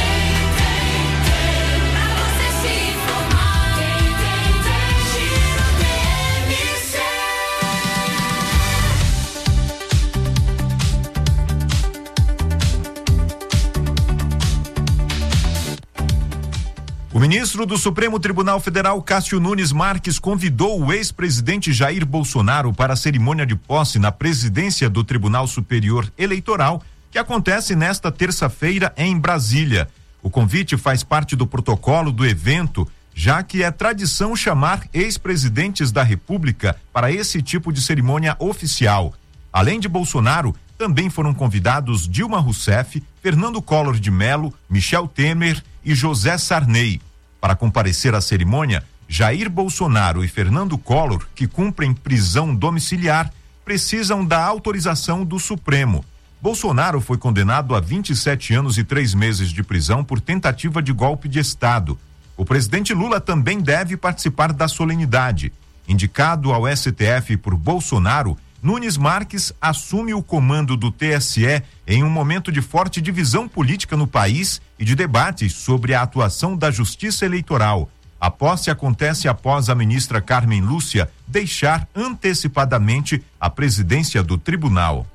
O ministro do Supremo Tribunal Federal, Cássio Nunes Marques, convidou o ex-presidente Jair Bolsonaro para a cerimônia de posse na presidência do Tribunal Superior Eleitoral, que acontece nesta terça-feira em Brasília. O convite faz parte do protocolo do evento, já que é tradição chamar ex-presidentes da República para esse tipo de cerimônia oficial. Além de Bolsonaro, também foram convidados Dilma Rousseff, Fernando Collor de Mello, Michel Temer e José Sarney. Para comparecer à cerimônia, Jair Bolsonaro e Fernando Collor, que cumprem prisão domiciliar, precisam da autorização do Supremo. Bolsonaro foi condenado a vinte e sete anos e três meses de prisão por tentativa de golpe de Estado. O presidente Lula também deve participar da solenidade. Indicado ao S T F por Bolsonaro, Nunes Marques assume o comando do T S E em um momento de forte divisão política no país e de debates sobre a atuação da Justiça Eleitoral. A posse acontece após a ministra Carmen Lúcia deixar antecipadamente a presidência do tribunal.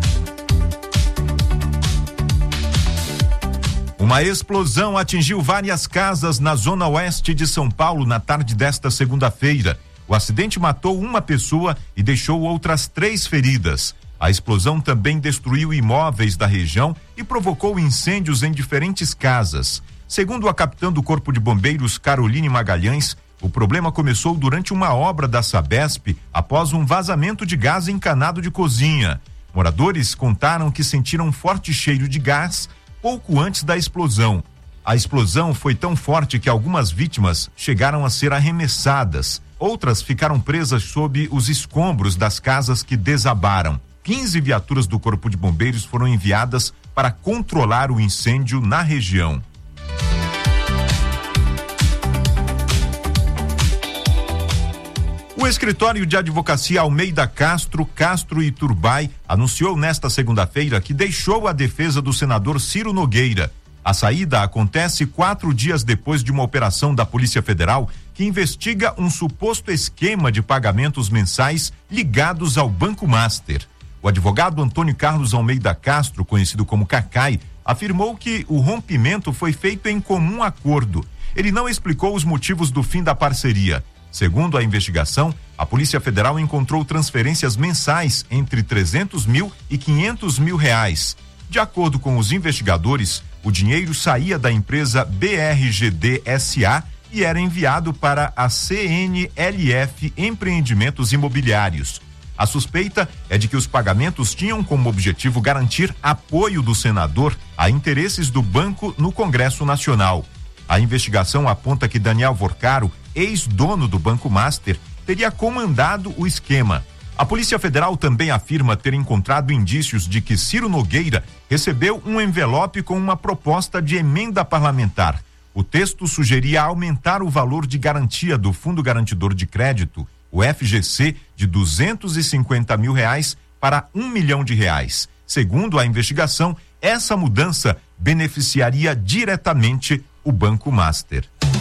Uma explosão atingiu várias casas na zona oeste de São Paulo na tarde desta segunda-feira. O acidente matou uma pessoa e deixou outras três feridas. A explosão também destruiu imóveis da região e provocou incêndios em diferentes casas. Segundo a capitã do Corpo de Bombeiros, Caroline Magalhães, o problema começou durante uma obra da Sabesp após um vazamento de gás encanado de cozinha. Moradores contaram que sentiram um forte cheiro de gás pouco antes da explosão. A explosão foi tão forte que algumas vítimas chegaram a ser arremessadas. Outras ficaram presas sob os escombros das casas que desabaram. quinze viaturas do Corpo de Bombeiros foram enviadas para controlar o incêndio na região. O escritório de advocacia Almeida Castro, Castro e Turbay anunciou nesta segunda-feira que deixou a defesa do senador Ciro Nogueira. A saída acontece quatro dias depois de uma operação da Polícia Federal que investiga um suposto esquema de pagamentos mensais ligados ao Banco Master. O O advogado Antônio Carlos Almeida Castro, conhecido como Cacai, afirmou que o rompimento foi feito em comum acordo. Ele não explicou os motivos do fim da parceria. Segundo a investigação, a Polícia Federal encontrou transferências mensais entre trezentos mil e quinhentos mil reais. De acordo com os investigadores, o dinheiro saía da empresa B R G D S A e era enviado para a C N L F Empreendimentos Imobiliários. A suspeita é de que os pagamentos tinham como objetivo garantir apoio do senador a interesses do banco no Congresso Nacional. A investigação aponta que Daniel Vorcaro, ex-dono do Banco Master, teria comandado o esquema. A Polícia Federal também afirma ter encontrado indícios de que Ciro Nogueira recebeu um envelope com uma proposta de emenda parlamentar. O texto sugeria aumentar o valor de garantia do Fundo Garantidor de Crédito, o F G C, de duzentos e cinquenta mil reais para um milhão de reais. Segundo a investigação, essa mudança beneficiaria diretamente o Banco Master.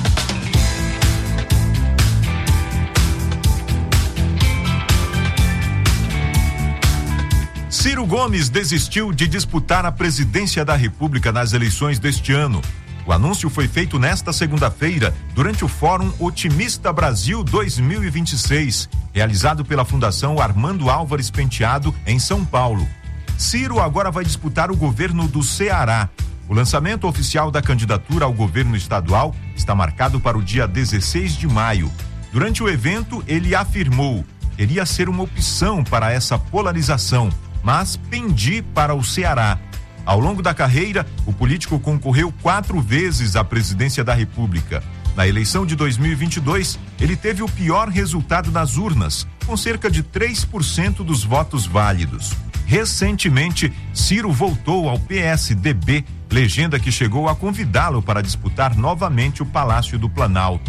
Ciro Gomes desistiu de disputar a presidência da República nas eleições deste ano. O anúncio foi feito nesta segunda-feira, durante o Fórum Otimista Brasil dois mil e vinte e seis, realizado pela Fundação Armando Álvares Penteado, em São Paulo. Ciro agora vai disputar o governo do Ceará. O lançamento oficial da candidatura ao governo estadual está marcado para o dia dezesseis de maio. Durante o evento, ele afirmou que iria ser uma opção para essa polarização, mas pendi para o Ceará. Ao longo da carreira, o político concorreu quatro vezes à presidência da República. Na eleição de dois mil e vinte e dois, ele teve o pior resultado nas urnas, com cerca de três por cento dos votos válidos. Recentemente, Ciro voltou ao P S D B, legenda que chegou a convidá-lo para disputar novamente o Palácio do Planalto.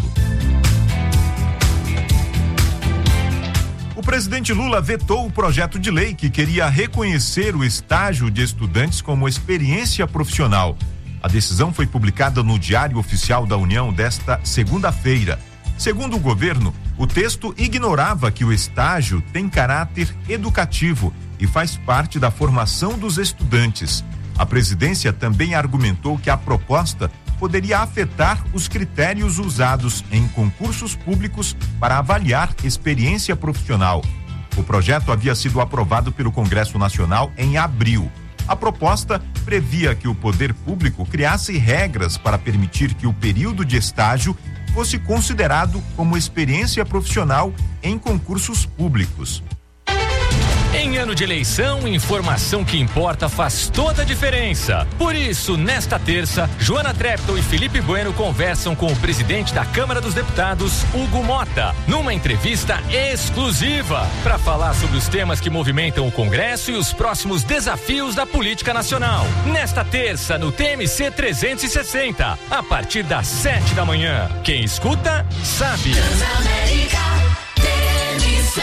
O presidente Lula vetou o projeto de lei que queria reconhecer o estágio de estudantes como experiência profissional. A decisão foi publicada no Diário Oficial da União desta segunda-feira. Segundo o governo, o texto ignorava que o estágio tem caráter educativo e faz parte da formação dos estudantes. A presidência também argumentou que a proposta poderia afetar os critérios usados em concursos públicos para avaliar experiência profissional. O projeto havia sido aprovado pelo Congresso Nacional em abril. A proposta previa que o poder público criasse regras para permitir que o período de estágio fosse considerado como experiência profissional em concursos públicos. Em ano de eleição, informação que importa faz toda a diferença. Por isso, nesta terça, Joana Treptow e Felipe Bueno conversam com o presidente da Câmara dos Deputados, Hugo Mota, numa entrevista exclusiva para falar sobre os temas que movimentam o Congresso e os próximos desafios da política nacional. Nesta terça, no T M C trezentos e sessenta, a partir das sete da manhã. Quem escuta, sabe. Transamérica, T M C.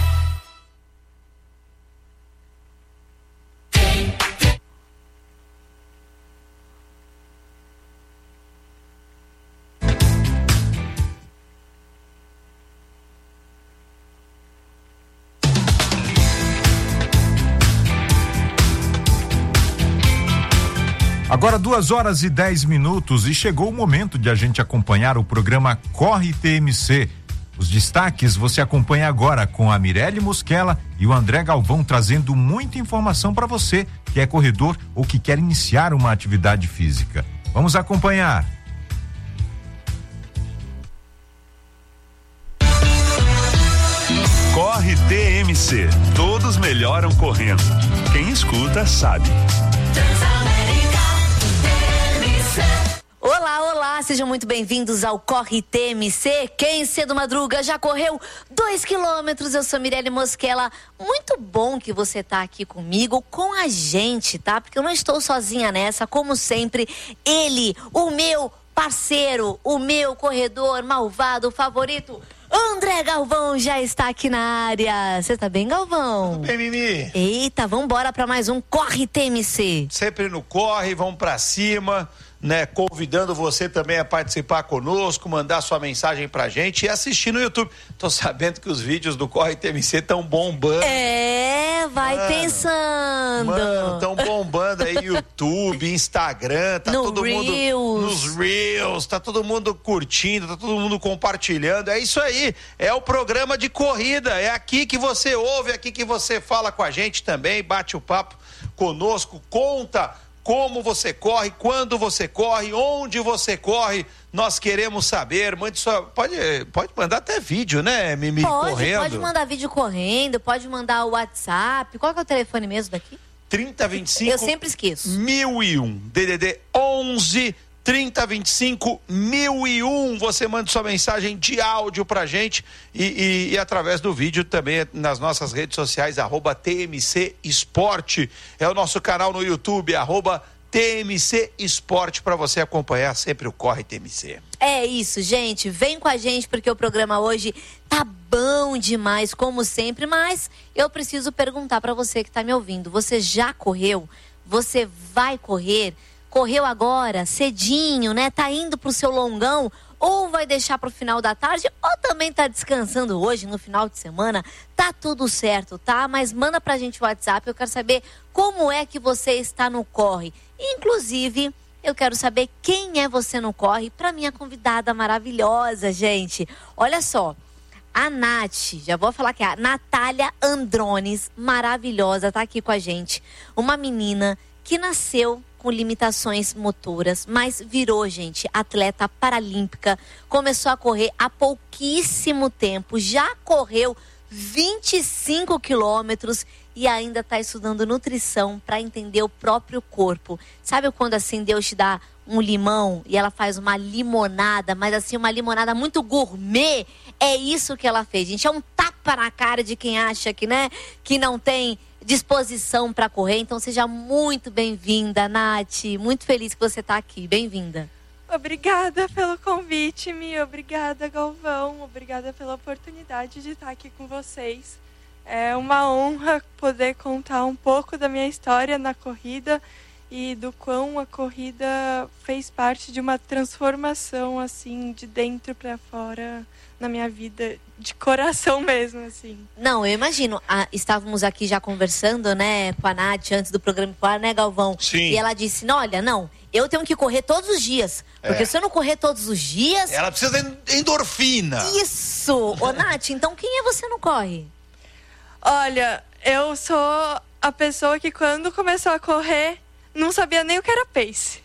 Agora duas horas e dez minutos e chegou o momento de a gente acompanhar o programa Corre T M C. Os destaques você acompanha agora com a Mirelle Mosquela e o André Galvão, trazendo muita informação para você que é corredor ou que quer iniciar uma atividade física. Vamos acompanhar. Corre T M C. Todos melhoram correndo. Quem escuta sabe. Olá, olá, sejam muito bem-vindos ao Corre T M C. Quem cedo madruga já correu dois quilômetros. Eu sou Mirelle Mosquela. Muito bom que você tá aqui comigo, com a gente, tá? Porque eu não estou sozinha nessa, como sempre. Ele, o meu parceiro, o meu corredor malvado favorito, André Galvão, já está aqui na área. Você tá bem, Galvão? Tudo bem, Mimi? Eita, vambora pra mais um Corre T M C. Sempre no corre, vamos pra cima, né? Convidando você também a participar conosco, mandar sua mensagem pra gente e assistir no YouTube. Tô sabendo que os vídeos do Corre T M C estão bombando. É, vai mano, pensando. Mano, estão bombando aí YouTube, Instagram, tá no todo Reels. mundo nos Reels, tá todo mundo curtindo, tá todo mundo compartilhando. É isso aí, é o programa de corrida, é aqui que você ouve, é aqui que você fala com a gente também, bate o papo conosco, conta como você corre, quando você corre, onde você corre, nós queremos saber. Mande só, pode, pode mandar até vídeo, né, Mimi? Pode, correndo. pode mandar vídeo correndo, pode mandar o WhatsApp. Qual que é o telefone mesmo daqui? trinta, vinte e cinco Eu sempre esqueço. mil e um, D D D onze trinta, vinte e cinco, mil e um. Você manda sua mensagem de áudio pra gente e, e, e através do vídeo também nas nossas redes sociais, arroba T M C Esporte. É o nosso canal no YouTube, arroba T M C Esporte, para você acompanhar sempre o Corre T M C. É isso, gente. Vem com a gente porque o programa hoje tá bom demais, como sempre, mas eu preciso perguntar para você que tá me ouvindo. Você já correu? Você vai correr? Correu agora, cedinho, né? Tá indo pro seu longão ou vai deixar pro final da tarde ou também tá descansando hoje no final de semana? Tá tudo certo, tá? Mas manda pra gente o WhatsApp, eu quero saber como é que você está no corre. Inclusive, eu quero saber quem é você no corre pra minha convidada maravilhosa, gente. Olha só, a Nath, já vou falar que é a Natália Andrones, maravilhosa, tá aqui com a gente. Uma menina que nasceu com limitações motoras, mas virou, gente, atleta paralímpica, começou a correr há pouquíssimo tempo, já correu vinte e cinco quilômetros e ainda está estudando nutrição para entender o próprio corpo. Sabe quando assim Deus te dá um limão e ela faz uma limonada, mas assim uma limonada muito gourmet? É isso que ela fez, gente. É um tapa na cara de quem acha que, né, que não tem disposição para correr. Então seja muito bem-vinda, Nath. Muito feliz que você está aqui. Bem-vinda. Obrigada pelo convite, Mi. Obrigada, Galvão. Obrigada pela oportunidade de estar aqui com vocês. É uma honra poder contar um pouco da minha história na corrida e do quão a corrida fez parte de uma transformação, assim, de dentro para fora na minha vida, de coração mesmo, assim. Não, eu imagino. Ah, estávamos aqui já conversando, né, com a Nath antes do programa, né, Galvão? Sim. E ela disse, não, olha, não, eu tenho que correr todos os dias. Porque É. se eu não correr todos os dias... Ela precisa de endorfina. Isso! Ô, Nath, então quem é você no corre? Olha, eu sou a pessoa que quando começou a correr, não sabia nem o que era pace.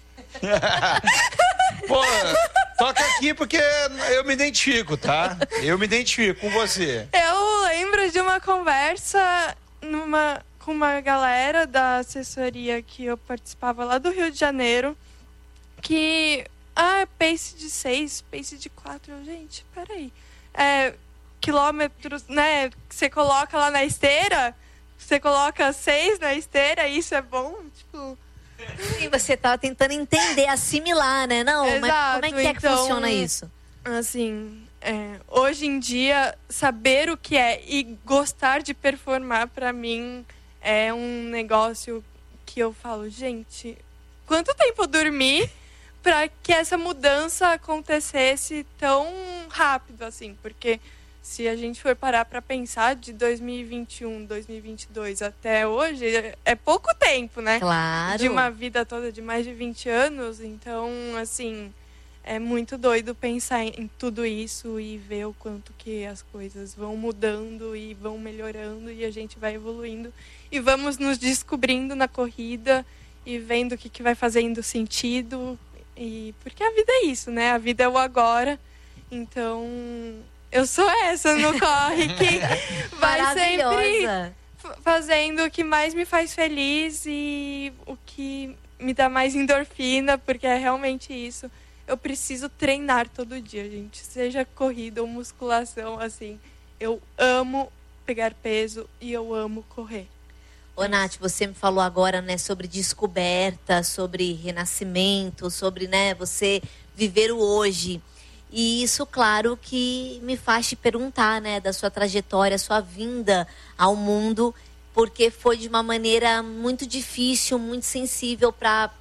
Pô, toca aqui porque eu me identifico, tá? Eu me identifico com você. Eu lembro de uma conversa numa, com uma galera da assessoria que eu participava lá do Rio de Janeiro, que, ah, pace de seis, pace de quatro, eu, gente, peraí, é, quilômetros, né, que você coloca lá na esteira, você coloca seis na esteira, isso é bom, tipo... E você tava tentando entender, assimilar, né? Não, Exato, mas como é que é que então, funciona isso? Assim, é, hoje em dia, saber o que é e gostar de performar, pra mim, é um negócio que eu falo, gente, quanto tempo eu dormi pra que essa mudança acontecesse tão rápido, assim? Porque se a gente for parar pra pensar de dois mil e vinte e um, dois mil e vinte e dois até hoje, é pouco tempo, né? Claro. De uma vida toda de mais de vinte anos. Então, assim, é muito doido pensar em tudo isso e ver o quanto que as coisas vão mudando e vão melhorando e a gente vai evoluindo. E vamos nos descobrindo na corrida e vendo o que, que vai fazendo sentido. E porque a vida é isso, né? A vida é o agora. Então... eu sou essa no corre que vai sempre fazendo o que mais me faz feliz e o que me dá mais endorfina, porque é realmente isso. Eu preciso treinar todo dia, gente. Seja corrida ou musculação, assim. Eu amo pegar peso e eu amo correr. Ô, Nath, você me falou agora, né, sobre descoberta, sobre renascimento, sobre, né, você viver o hoje. E isso, claro, que me faz te perguntar, né, da sua trajetória, sua vinda ao mundo, porque foi de uma maneira muito difícil, muito sensível para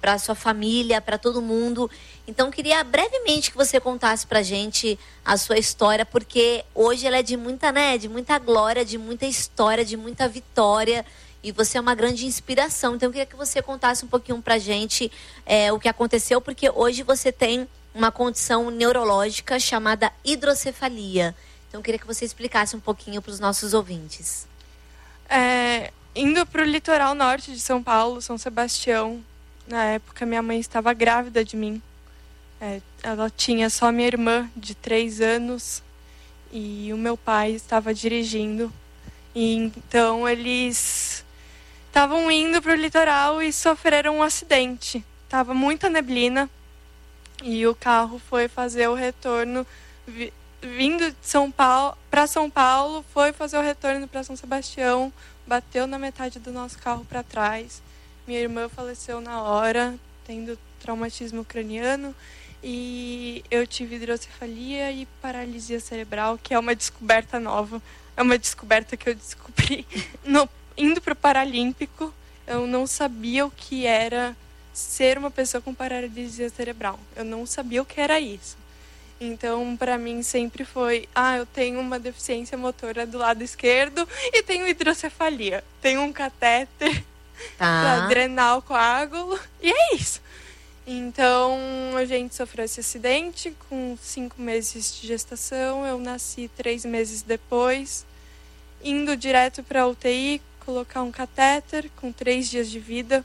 para sua família, para todo mundo. Então, queria brevemente que você contasse pra gente a sua história, porque hoje ela é de muita, né, de muita glória, de muita história, de muita vitória. E você é uma grande inspiração. Então, eu queria que você contasse um pouquinho pra gente é, o que aconteceu, porque hoje você tem uma condição neurológica chamada hidrocefalia. Então, eu queria que você explicasse um pouquinho para os nossos ouvintes. É, indo para o litoral norte de São Paulo, São Sebastião, na época minha mãe estava grávida de mim. É, ela tinha só minha irmã de três anos e o meu pai estava dirigindo. E então eles estavam indo para o litoral e sofreram um acidente. Tava muita neblina e o carro foi fazer o retorno vi, vindo de São Paulo para São Paulo, foi fazer o retorno para São Sebastião, bateu na metade do nosso carro para trás. Minha irmã faleceu na hora, tendo traumatismo craniano, e eu tive hidrocefalia e paralisia cerebral, que é uma descoberta nova. É uma descoberta que eu descobri no, indo para o Paralímpico. Eu não sabia o que era ser uma pessoa com paralisia cerebral. Eu não sabia o que era isso. Então, para mim, sempre foi... Ah, eu tenho uma deficiência motora do lado esquerdo e tenho hidrocefalia. Tenho um catéter tá. para drenar o coágulo. E é isso. Então, a gente sofreu esse acidente com cinco meses de gestação. Eu nasci três meses depois, indo direto para a U T I, colocar um catéter com três dias de vida.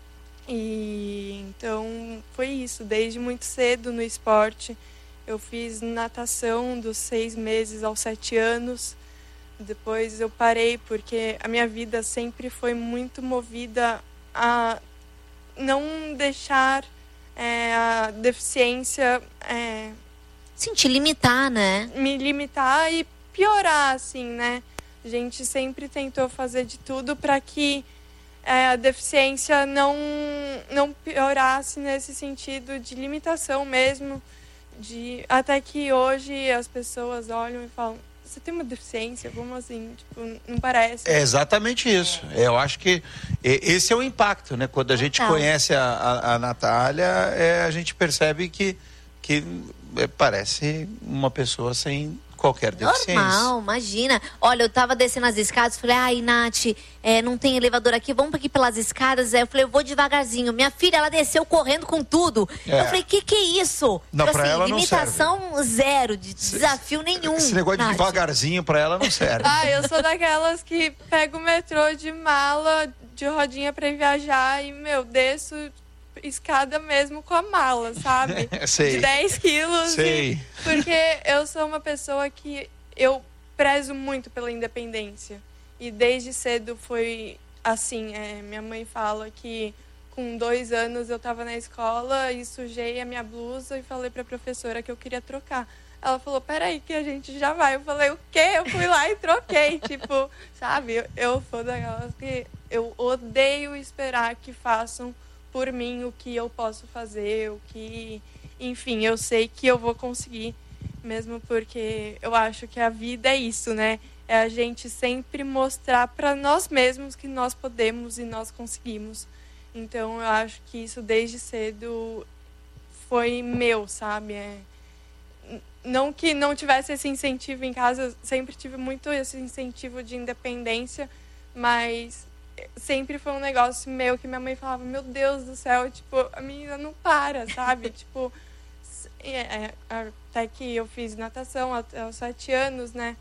E então, foi isso. Desde muito cedo no esporte, eu fiz natação dos seis meses aos sete anos. Depois eu parei porque a minha vida sempre foi muito movida a não deixar... É, a deficiência é, sim, te limitar, né? Me limitar e piorar, assim, né? A gente sempre tentou fazer de tudo para que é, a deficiência não, não piorasse nesse sentido de limitação mesmo, de, até que hoje as pessoas olham e falam: você tem uma deficiência? Como assim? Tipo, não parece. É exatamente isso. É. Eu acho que esse é o impacto, né? Quando a gente Total. conhece a, a, a Natália, é, a gente percebe que, que é, parece uma pessoa sem qualquer deficiência. Normal, imagina. Olha, eu tava descendo as escadas, falei: ai, Nath, é, não tem elevador aqui, vamos aqui pelas escadas. Aí eu falei: eu vou devagarzinho. Minha filha, ela desceu correndo com tudo. É. Eu falei: que que é isso? Não, então, pra assim, ela não limitação serve. Zero, de desafio nenhum. Esse negócio Nath. de devagarzinho pra ela não serve. Ah, eu sou daquelas que pego o metrô de mala, de rodinha pra ir viajar e, meu, desço escada mesmo com a mala, sabe? Sei. De dez quilos. Sei. E, porque eu sou uma pessoa que eu prezo muito pela independência. E desde cedo foi assim. É, minha mãe fala que com dois anos eu estava na escola e sujei a minha blusa e falei para a professora que eu queria trocar. Ela falou: peraí que a gente já vai. Eu falei: o quê? Eu fui lá e troquei. Tipo, sabe? Eu, eu sou daquelas que eu odeio esperar que façam por mim o que eu posso fazer, o que... Enfim, eu sei que eu vou conseguir, mesmo porque eu acho que a vida é isso, né? É a gente sempre mostrar para nós mesmos que nós podemos e nós conseguimos. Então, eu acho que isso desde cedo foi meu, sabe? É... Não que não tivesse esse incentivo em casa, eu sempre tive muito esse incentivo de independência, mas... sempre foi um negócio meu que minha mãe falava: meu Deus do céu, tipo, a menina não para, sabe? Tipo, é, até que eu fiz natação até aos sete anos, né?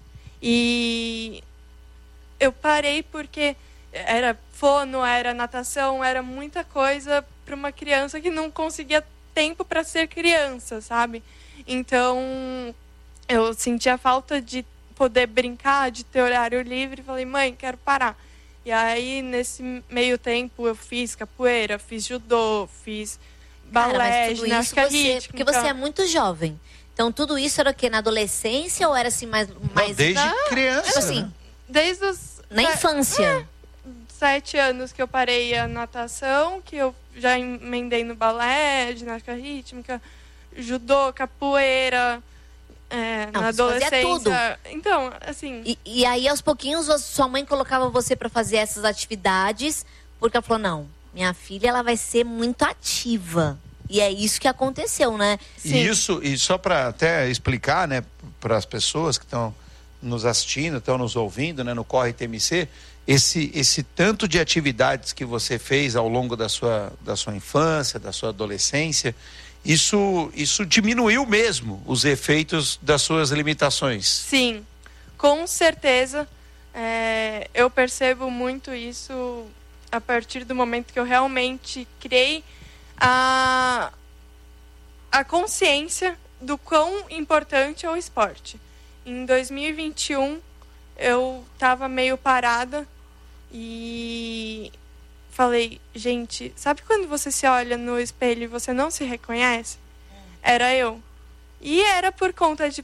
E eu parei porque era fono, era natação, era muita coisa para uma criança que não conseguia tempo para ser criança, sabe? Então, eu sentia falta de poder brincar, de ter horário livre, e falei: mãe, quero parar. E aí, nesse meio tempo, eu fiz capoeira, fiz judô, fiz balé, ginástica rítmica. Porque você é muito jovem. Então, tudo isso era o quê? Na adolescência ou era assim mais... mais... Não, desde Não, criança. Tipo assim, né? Desde os... Na infância. É, sete anos que eu parei a natação, que eu já emendei no balé, ginástica rítmica, judô, capoeira... É, Não, na adolescência. Tudo. Então, assim... E, e aí, aos pouquinhos, sua mãe colocava você para fazer essas atividades, porque ela falou: não, minha filha ela vai ser muito ativa. E é isso que aconteceu, né? Sim. E isso, e só para até explicar, né, para as pessoas que estão nos assistindo, estão nos ouvindo, né, no Corre T M C, esse, esse tanto de atividades que você fez ao longo da sua, da sua infância, da sua adolescência, isso, isso diminuiu mesmo os efeitos das suas limitações. Sim, com certeza. É, eu percebo muito isso a partir do momento que eu realmente criei a, a consciência do quão importante é o esporte. Em dois mil e vinte e um, eu estava meio parada e falei, gente, sabe quando você se olha no espelho e você não se reconhece? Era eu. E era por conta de